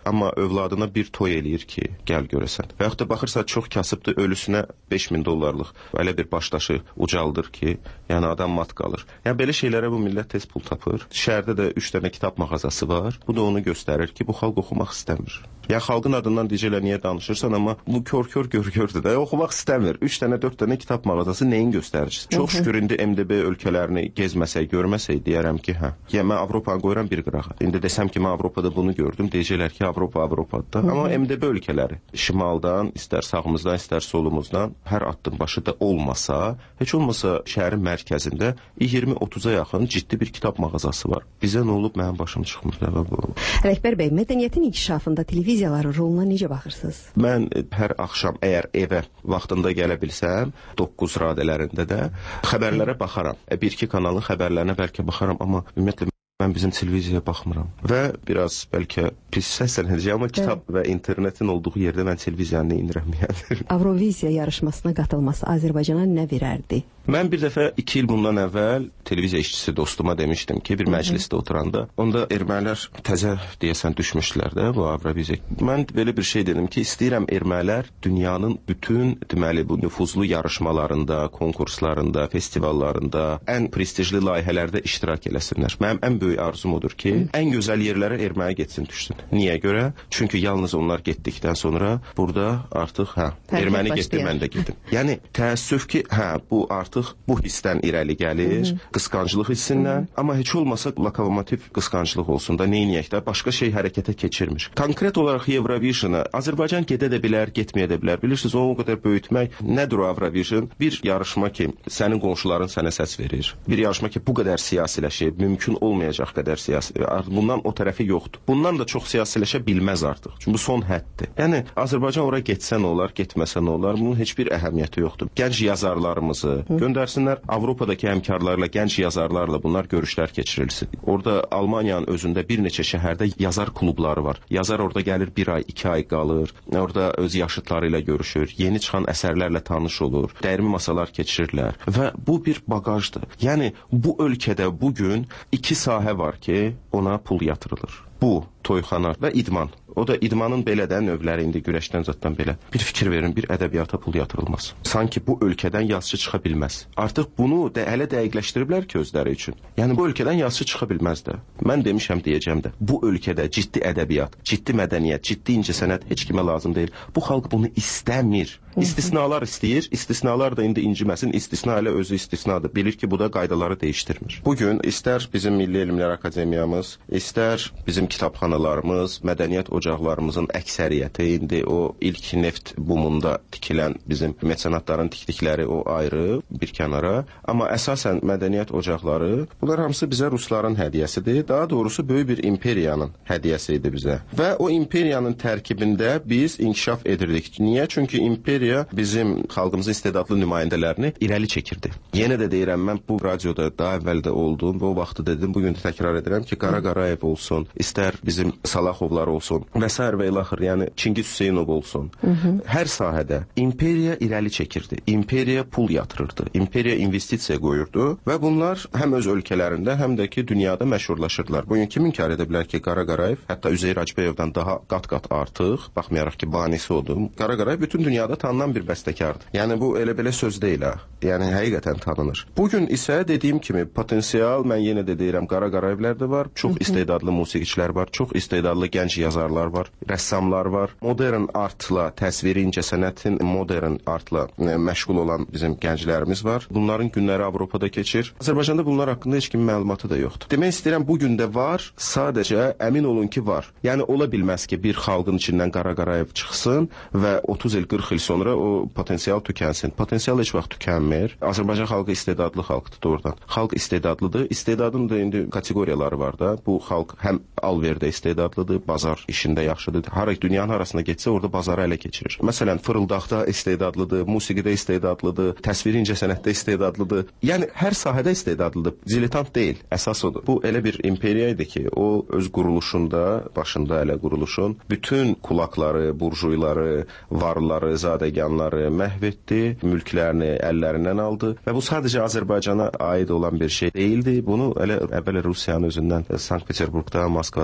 amma övladına bir toy eləyir ki, gəl görəsən. Və yaxud da baxırsa çox kasıbdır, ölüsünə $5.000 elə bir başdaşı ucaldır ki, yəni adam mat qalır. Yəni belə şeylərə bu millət tez pul tapır. Şəhərdə də 3 dənə kitab mağazası var. Bu da onu göstərir ki, bu xalq oxumaq istəmir. Yəni xalqın adından deyəcəklər niyə danışırsan, amma bu kör-kör gör-gördür də, oxumaq istəmir. 3 dənə, 4 dənə kitab mağazası nəyin göstəricisi? Çox şükür indi MDB ölkələrini gezməsək, görməsək deyərəm ki, hə. Yəni mən Avropanı qoyuram bir qırağa. İndi desəm ki, mən Avropada bunu gördüm, deyəcəklər ki, Avropadır. Amma MDB ölkələri şimaldan, istər sağımızdan, istər solumuzdan hər addım başı da olmasa, heç olmasa şəhərin mərkəzində 20-30-a yaxın ciddi bir kitab mağazası var. Bizə nə olub, mənim başım çıxmır. Rəhbər bəy, mədəniyyətin inkişafında televiziyaların roluna necə baxırsınız? Mən hər axşam əgər evə vaxtında gələ bilsəm, 9 radələrində də xəbərlərə baxaram. Bir-iki kanalın xəbərlərinə bəlkə baxaram, amma ümumiyyətlə mən bizim televiziyaya baxmıram. Və biraz bəlkə pis səslən edəcək, amma kitab və internetin olduğu yerdə mən televiziyanı inirəm. Avroviziya yarışmasına qatılması Azərbaycana nə verərdi? Mən bir dəfə 2 il bundan əvvəl televiziya işçisi dostuma demişdim ki, bir məclisdə oturanda, onda ermənilər təzə deyəsən düşmüşdülər də bu Avroviziya. Mən belə bir şey dedim ki, istəyirəm ermənilər dünyanın bütün deməli bu nüfuzlu yarışmalarında, konkurslarında, festivallarında, ən prestijli layihələrdə iştirak eləsinlər. Mənim ən böyük arzum odur ki, ən gözəl yerlərə erməni getsin, düşsün. Niyə görə? Çünki yalnız onlar getdikdən sonra burada artıq erməni getdi, mən də gedim. Yəni təəssüf ki, bu artıq bu hissdən irəli gəlir, qısqanclıq hissindən, amma heç olmasa lokomotiv qısqanclıq olsun da, neyniyək də, başqa şey hərəkətə keçirmir. Konkret olaraq Eurovision'a Azərbaycan gedə də bilər, getməyə də bilər. Bilirsiniz, onu o qədər böyütmək nədir o Eurovision? Bir yarışma ki, sənin qonşuların sənə səs verir. Bir yarışma ki, bu qədər siyasiləşib, mümkün olmayacaq qədər siyasi. Bundan o tərəfi yoxdur. Bundan da çox siyasiləşə bilməz artıq. Çünki bu son həddir. Yəni, Azərbaycan ora getsə nə olar, getməsə nə olar, bunun heç bir əhəmiyyəti yoxdur. Gənc yazarlarımızı göndərsinlər, Avropadakı həmkarlarla, gənc yazarlarla bunlar görüşlər keçirilsin. Orada Almaniyanın özündə bir neçə şəhərdə yazar klubları var. Yazar orada gəlir 1 ay, 2 ay qalır. Orada öz yaşıtları ilə görüşür. Yeni çıxan əsərlərlə tanış olur. Dəyirmi masalar keçirirlər. Və bu bir bagajdır. Yəni, bu ölkədə bugün 2 sahə var ki, ona pul yatırılır. Bu, toyxana və idman. O da idmanın belə də növləri indi güləşdən zətdən belə. Bir fikir verin, bir ədəbiyyata pul yatırılmaz. Sanki bu ölkədən yazıçı çıxa bilməz. Artıq bunu hələ dəqiqləşdiriblər ki, özləri üçün. Yəni bu ölkədən yazıçı çıxa bilməz də. Mən demişəm, deyəcəm də. Bu ölkədə ciddi ədəbiyyat, ciddi mədəniyyət, ciddi incəsənət heç kimə lazım deyil. Bu xalq bunu istəmir. İstisnalar istəyir, istisnalar da indi inciməsin, istisna elə özü istisnadır. Bilir ki, bu da qaydaları dəyişdirmir. Bugün istər bizim Milli Elmlər Akademiyamız, istər bizim kitabxanalarımız, mədəniyyət ocaqlarımızın əksəriyyəti, indi o ilk neft bumunda tikilən bizim mecenatların tikdikləri o ayrı bir kənara. Amma əsasən mədəniyyət ocaqları, bunlar hamısı bizə rusların hədiyyəsidir. Daha doğrusu böyük bir imperiyanın hədiyyəsi idi bizə. Və o imperiyanın tərkibində biz inkişaf edirdik. Niyə? Çünki imperiya bizim xalqımızın istedadlı nümayəndələrini irəli çəkirdi. Yenə də deyirəm, mən bu radioda daha əvvəl də oldum və o vaxtı dedim, bugün də təkrar edirəm ki, Qara Qarayev olsun, istər bizim Salahovlar olsun və s. və ilaxır, yəni Çingiz Hüseynov olsun. Hər sahədə imperiya irəli çəkirdi. İmperiya pul yatırırdı. İmperiya investisiya qoyurdu və bunlar həm öz ölkələrində, həm də ki, dünyada məşhurlaşırdılar. Bugün kim inkar edə bilər ki, Qara Qarayev, hətta Üzeyir Hacıyevdən daha qat-qat artıq, baxmayaraq ki, banisi odur. Qara Qarayev bütün dünyada tanınan bir bəstəkardır. Yəni bu elə-belə söz deyil ha. Yəni həqiqətən tanınır. Bugün isə dediyim kimi potensial, mən yenə də deyirəm, Qara Qarayevlər də var, çox istedadlı musiqiçilər var, çox istedadlı gənc yazarlar var, rəssamlar var. Modern artla, təsviri incəsənətin modern artla məşğul olan bizim gənclərimiz var. Bunların günləri Avropada keçir. Azərbaycanda bunlar haqqında heç kimin məlumatı da yoxdur. Demək istəyirəm, bu gün də var, sadəcə əmin olun ki, var. Yəni ola bilməz ki, bir xalqın içindən Qara Qarayev çıxsın və 30 il, 40 il sonra o potensial tükənsin. Potensial heç vaxt tükənmir. Azərbaycan xalqı istedadlı xalqdır doğrudan. Xalq istedadlıdır. İstedadın da indi kateqoriyaları var da. Bu xalq həm alverdə istedadlıdır, bazar işində yaxşıdır. Dünyanın arasında getsə orada bazarı ələ keçirir. Məsələn, fırıldaqda istedadlıdır, musiqidə istedadlıdır, təsviri incəsənətdə istedadlıdır. Yəni hər sahədə istedadlıdır. Diletant deyil, əsas odur. Bu elə bir imperiya idi ki, o öz quruluşunda, başında elə quruluşun bütün kulakları, burjuyları, varlıları, zadəganları məhv etdi, mülklərini əllərindən aldı və bu sadəcə Azərbaycana aid olan bir şey deyildi. Bunu elə əvvəl Rusiyanın özündən, Sankt-Peterburqdan, Moskvadan başladı.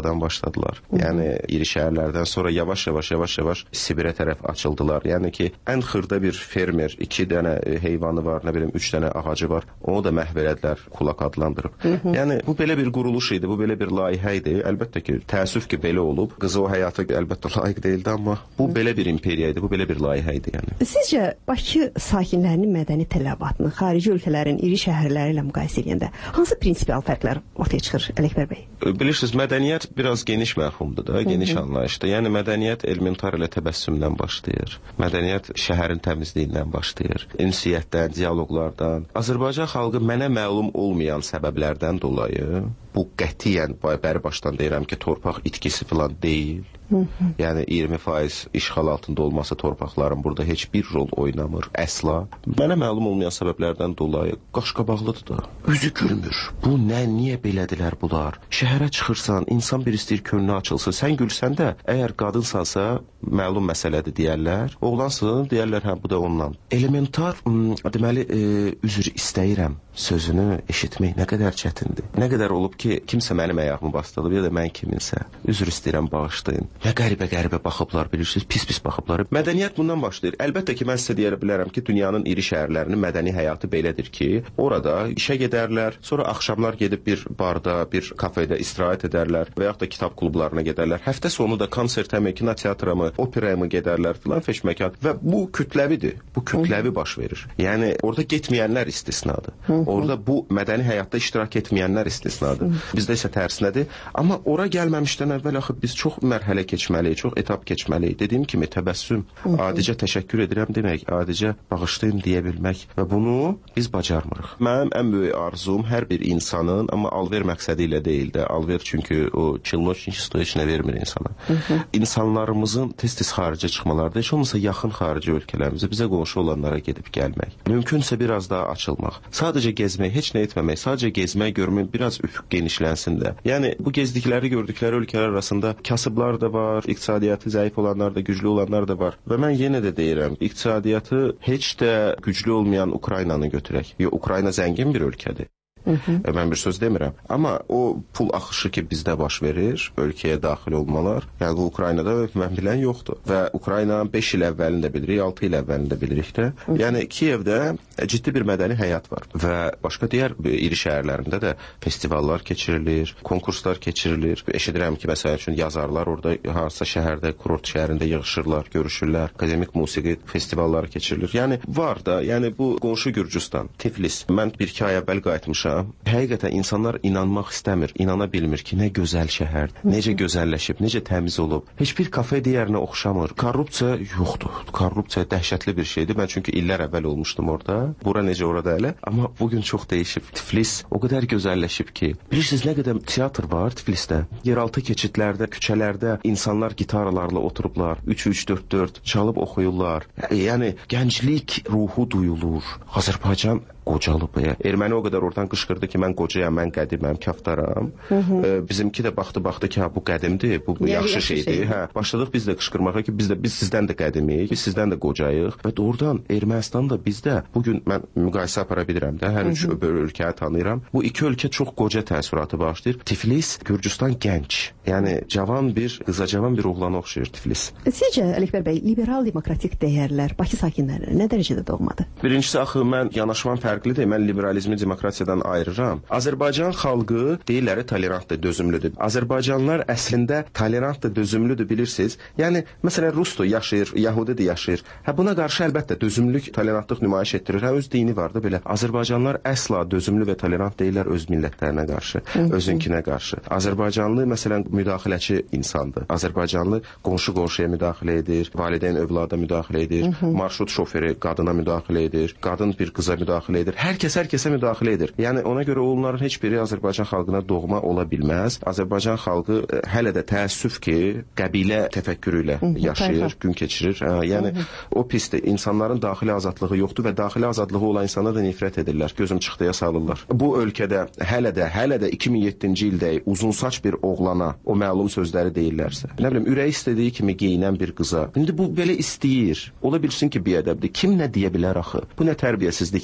başladılar. Yəni iri şəhərlərdən sonra yavaş-yavaş Sibirə tərəf açıldılar. Yəni ki, ən xırda bir fermer 2 dənə heyvanı var, nə bilim 3 dənə ağacı var. Onu da məhv elədilər, kulak adlandırıb. Yəni bu belə bir quruluş idi, bu belə bir layihə idi. Əlbəttə ki, təəssüf ki, belə olub. Qızı o həyata əlbəttə layiq deyildi, amma bu belə bir imperiya idi, bu belə bir layihə idi yəni. Sizcə Bakı sakinlərinin mədəni tələbatını xarici ölkələrin iri şəhərləri ilə müqayisə edəndə hansı prinsipial fərqlər ortaya çıxır Ələkbər bəy? Bilirsiniz, mədəniyyət biraz geniş məfhumdur da, geniş anlayışdır. Yəni mədəniyyət elementar ilə təbəssümdən başlayır. Mədəniyyət şəhərin təmizliyindən başlayır. Ünsiyyətdən, dialoqlardan. Azərbaycan xalqı mənə məlum olmayan səbəblərdən dolayı bu qətiyyən bəri başdan deyirəm ki, torpaq itkisi falan deyil. Yəni 20% işğal altında olması torpaqların burada heç bir rol oynamır, əsla. Mənə məlum olmayan səbəblərdən dolayı qaşqabaqlıdır da. Üzü gülmür. Bu nə, niyə belədilər bunlar? Şəhərə çıxırsan, insan bir istəyir könlü açılsın. Sən gülsən də, əgər qadınsansa, məlum məsələdir deyərlər. Oğlansın, deyərlər, hə, bu da ondan. Elementar, deməli, üzr istəyirəm sözünü eşitmək nə qədər çətindir. Nə qədər olub ki, kimsə mənim ayağımı bastırıb ya da mən kiminsə. Üzr istəyirəm, bağışlayın. Nə qəribə baxıblar, bilirsiniz, pis baxıblar. Mədəniyyət bundan başlayır. Əlbəttə ki, mən sizə deyə bilərəm ki, dünyanın iri şəhərlərinin mədəni həyatı belədir ki, orada işə gedərlər, sonra axşamlar gedib bir barda, bir kafedə istirahət edərlər və yaxud da kitab klublarına gedərlər. Həftə sonu da konsertəmi, kinoteatrımı, operaya gedərlər filan feşməkan və bu kütləvidir. Bu kütləvi baş verir. Yəni orada getməyənlər istisnadır. Orada bu mədəni həyatda iştirak etməyənlər istisnadır. Bizdə isə tərsinədir. Amma ora gəlməmişdən əvvəl axı biz çox mərhələ keçməliyik, çox etap keçməliyik. Dediyim kimi təbəssüm, adicə təşəkkür edirəm demək, adicə bağışlayın deyə bilmək və bunu biz bacarmırıq. Mənim ən böyük arzum hər bir insanın, amma alver məqsədi ilə deyil də, alver çünki o çilnoçnik stoyçinə vermir insana. İnsanlarımızın tez-tez xaricə çıxmalarda, heç olmasa yaxın xarici ölkələrimizə, bizə qonşu olanlara gedib gəlmək. Mümkünsə biraz daha açılmaq. Sadəcə gezmək, heç nə etməmək, sadəcə gezmək, görmək, biraz üfüq genişlənsin də. Yəni bu gezdikləri, gördükləri ölkələr arasında kasıblar da var, iqtisadiyyatı zəif olanlar da, güclü olanlar da var. Və mən yenə də deyirəm, iqtisadiyyatı heç də güclü olmayan Ukraynanı götürək. Ukrayna zəngin bir ölkədir. Mən bir söz demirəm. Amma o pul axışı ki bizdə baş verir, ölkəyə daxil olmalar, yəni Ukraynada mən bilən yoxdur. Və Ukraynanın 5 il əvvəlini də bilirik, 6 il əvvəlini də bilirik də. Yəni Kiyevdə ciddi bir mədəni həyat var. Və başqa digər iri şəhərlərində də festivallar keçirilir, konkurslar keçirilir. Eşidirəm ki, məsəl üçün yazarlar orada hansısa şəhərdə, kurort şəhərində yığışırlar, görüşürlər, akademik musiqi festivalları keçirilir. Yəni var da, yəni bu qonşu Gürcüstan, Tiflis. Mən 1-2 ay əvvəl qayıtmışam. Həqiqətən insanlar inanmaq istəmir, inana bilmir ki, nə gözəl şəhərdir, necə gözəlləşib, necə təmiz olub. Heç bir kafe digərinə oxşamır. Korrupsiya yoxdur. Korrupsiya dəhşətli bir şeydir. Mən çünki illər əvvəl olmuşdum orada. Bura necə, orada elə. Amma bugün çox dəyişib. Tiflis o qədər gözəlləşib ki, bilirsiniz nə qədər teatr var Tiflisdə. Yeraltı keçidlərdə, küçələrdə insanlar gitarlarla oturublar, 3-3-4-4 çalıb oxuyurlar. Yəni gənclik ruhu duyulur. Azərbaycan qocalıb. Erməni o qədər oradan qışqırdı ki, mən qocayam, mən qədiməm, kaftaram. Bizimki də baxdı ki, bu qədimdir, bu yaxşı şeydir. Hə, başladıq biz də qışqırmağa ki, biz sizdən də qədimik, biz sizdən də qocayıq. Və doğrudan Ermənistan da bizdə bugün mən müqayisə apara bilirəm də, hər üç ölkəni tanıyıram. Bu iki ölkə çox qoca təəssüratı bağışlayır. Tiflis, Gürcüstan gənc. Yəni cavan bir, qızacavan bir oğlana oxşayır Tiflis. Sizcə Ələkbər bəy, liberal demokratik dəyərlər Bakı sakinlərinə nə dərəcədə doğmadır? Birincisi axı mən yanaşmam fərqlidir. Mən liberalizmi demokratiyadan ayırıram. Azərbaycan xalqı deyirlər tolerantdır, dözümlüdür. Azərbaycanlılar əslində tolerantdır, dözümlüdür, bilirsiniz. Yəni məsələn Rusdur, yaşayır, Yahudidir, yaşayır. Hə buna qarşı əlbəttə dözümlülük, tolerantlıq nümayiş etdirir. Hə öz dini var da belə. Azərbaycanlılar əsla dözümlü və tolerant deyirlər öz millətlərinə qarşı, özünkinə qarşı. Azərbaycanlı məsələn müdaxiləçi insandır. Azərbaycanlı qonşuya müdaxilə edir, valideyn övlada müdaxilə edir, marşrut şoförü qadına müdaxilə edir, qadın bir qıza müdaxilə edir. Hər kəsə müdaxilə edir. Yəni ona görə onların heç biri Azərbaycan xalqına doğma ola bilməz. Azərbaycan xalqı hələ də təəssüf ki, qəbilə təfəkkürü ilə yaşayır, gün keçirir. Yəni o pisdir. İnsanların daxili azadlığı yoxdur və daxili azadlığı olan insana da nifrət edirlər. Gözüm çıxdıya salırlar. Bu ölkədə hələ də 2007-ci ildə uzun saç bir oğlana o məlum sözləri deyirlərsə, nə bilim ürəyi istədiyi kimi geyinən bir qıza. İndi bu belə istəyir. Ola bilsin ki, biədəbdir. Kim nə deyə bilər axı? Bu nə tərbiyəsizlikdir, müdaxilə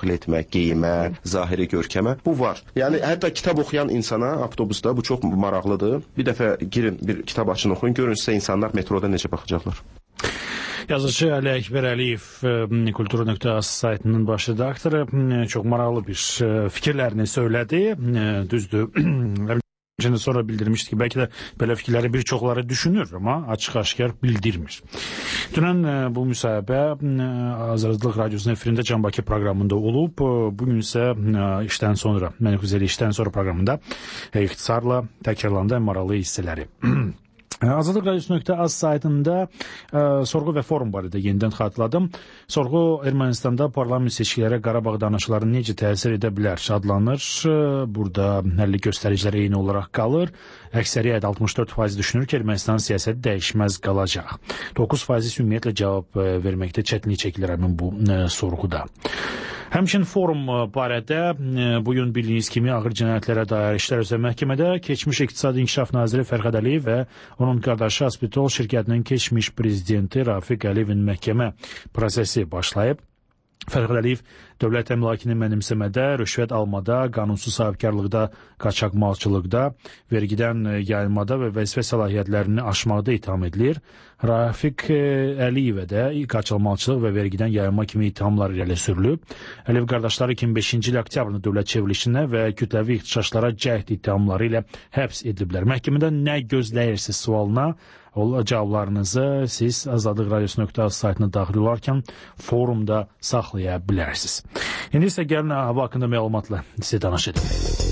daxil etmək, geyimə, zahiri görkəmə bu var. Yəni hətta kitab oxuyan insana avtobusda bu çox maraqlıdır. Bir dəfə girin, bir kitab açın, oxuyun, görün sizə insanlar metroda necə baxacaqlar. Yazıcı Ali Əkbər Əliyev Kultur.az saytının baş redaktoru çox maraqlı bir fikirlərini söylədi. Düzdür. Şimdi sonra bildirmişdi ki belki de böyle fikirləri bir çoxları düşünür ama açıq-aşkar bildirmir. Dünən bu müsahibə Azadlıq Radyosu'nun efirində Can Bakı proqramında olub. Bugün isə işdən sonra, Mənəfuzeli işdən sonra proqramında ixtisarla təkrarlandı ən maraqlı hissələri. Azadlıq Radyosu.az saytında sorğu və forum barədə yenidən xatırladım. Sorğu Ermənistanda parlament seçkilərə Qarabağ danışıqları necə təsir edə bilər adlanır. Burada həlli göstəricilər eyni olaraq qalır. Əksəriyyət 64% düşünür ki, Ermənistan siyasəti dəyişməz qalacaq. 9% ümumiyyətlə cavab verməkdə çətinlik çəkilir həmin bu sorğuda. Həmçinin forum barədə bugün bildiyiniz kimi ağır cinayətlərə dair işlər üzrə məhkəmədə keçmiş İqtisadi İnkişaf Naziri Fərhad Əliyev və onun qardaşı Aspitol şirkətinin keçmiş prezidenti Rafiq Əliyevin məhkəmə prosesi başlayıb. Fərhad Əliyev dövlət əmlakını mənimsəmədə, rüşvət almada, qanunsuz sahibkarlıqda, qaçaqmalçılıqda, vergidən yayılmada və vəzifə səlahiyyətlərini aşmaqda itham edilir. Rafiq Əliyevə də qaçaqmalçılıq və vergidən yayılma kimi ithamlar irəli sürülüb. Əliyev qardaşları 2005-ci il oktyabrın dövlət çevrilişinə və kütləvi ixtişaşlara cəhd ithamları ilə həbs ediliblər. Məhkəmədə nə gözləyirsiniz sualına cavablarınızı siz Azadlıq Radyosu.az saytına daxil olarkən forumda saxlaya bilərsiniz. İndi isə gəlin hava haqqında məlumatla sizə danış edim.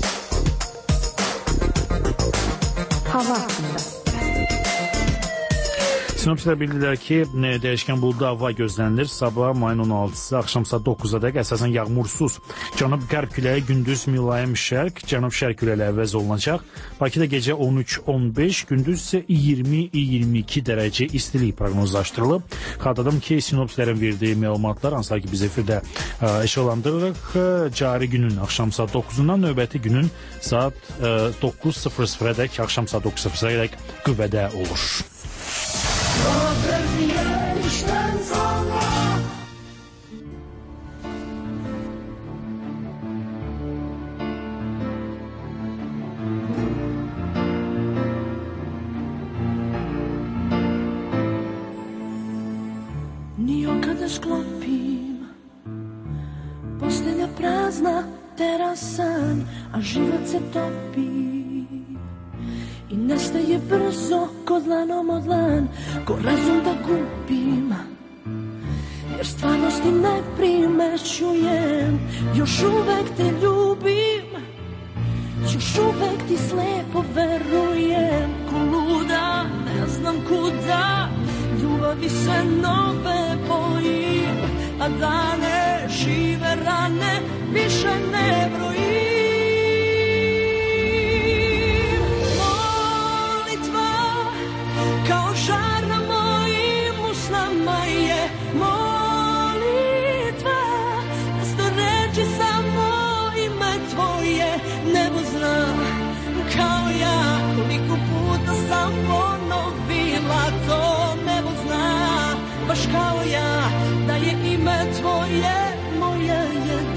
Hava haqqında. Sinoptiklər bildirlər ki, dəyişkən buludlu hava gözlənilir. Sabah mayın 16-sı axşam saat 9-a əsasən yağmursuz. Cənub-qərb küləyi gündüz mülayim şərq, cənub-şərq küləyi əvəz olunacaq. Bakıda gecə 13-15, gündüz isə 20-22 dərəcə istilik proqnozlaşdırılıb. Xatırladım ki, sinoptiklərin verdiyi məlumatlar, hansılar ki biz efirdə eşalandırırıq, cari günün axşam saat 9-dan növbəti günün saat 9:00-a dək, axşam saat 9:00-a dək qüvvədə olur. Nio kada sklopim, postelja prazna, teraz san, a život se topi. I nestaje brzo ko dlanom od dlan, ko razum da gubim. Jer stvarnosti ne primećujem, još uvek te ljubim, još uvek ti slepo verujem. Ko luda, ne znam kuda, ljubavi se nove bojim, a dane žive rane više ne brojim. Kao žar na mojim usnama je molitva, mesto reči samo ime tvoje. Nebo zna kao ja koliko puta sam ponovila to. Nebo zna baš kao ja da je ime tvoje moje jedino.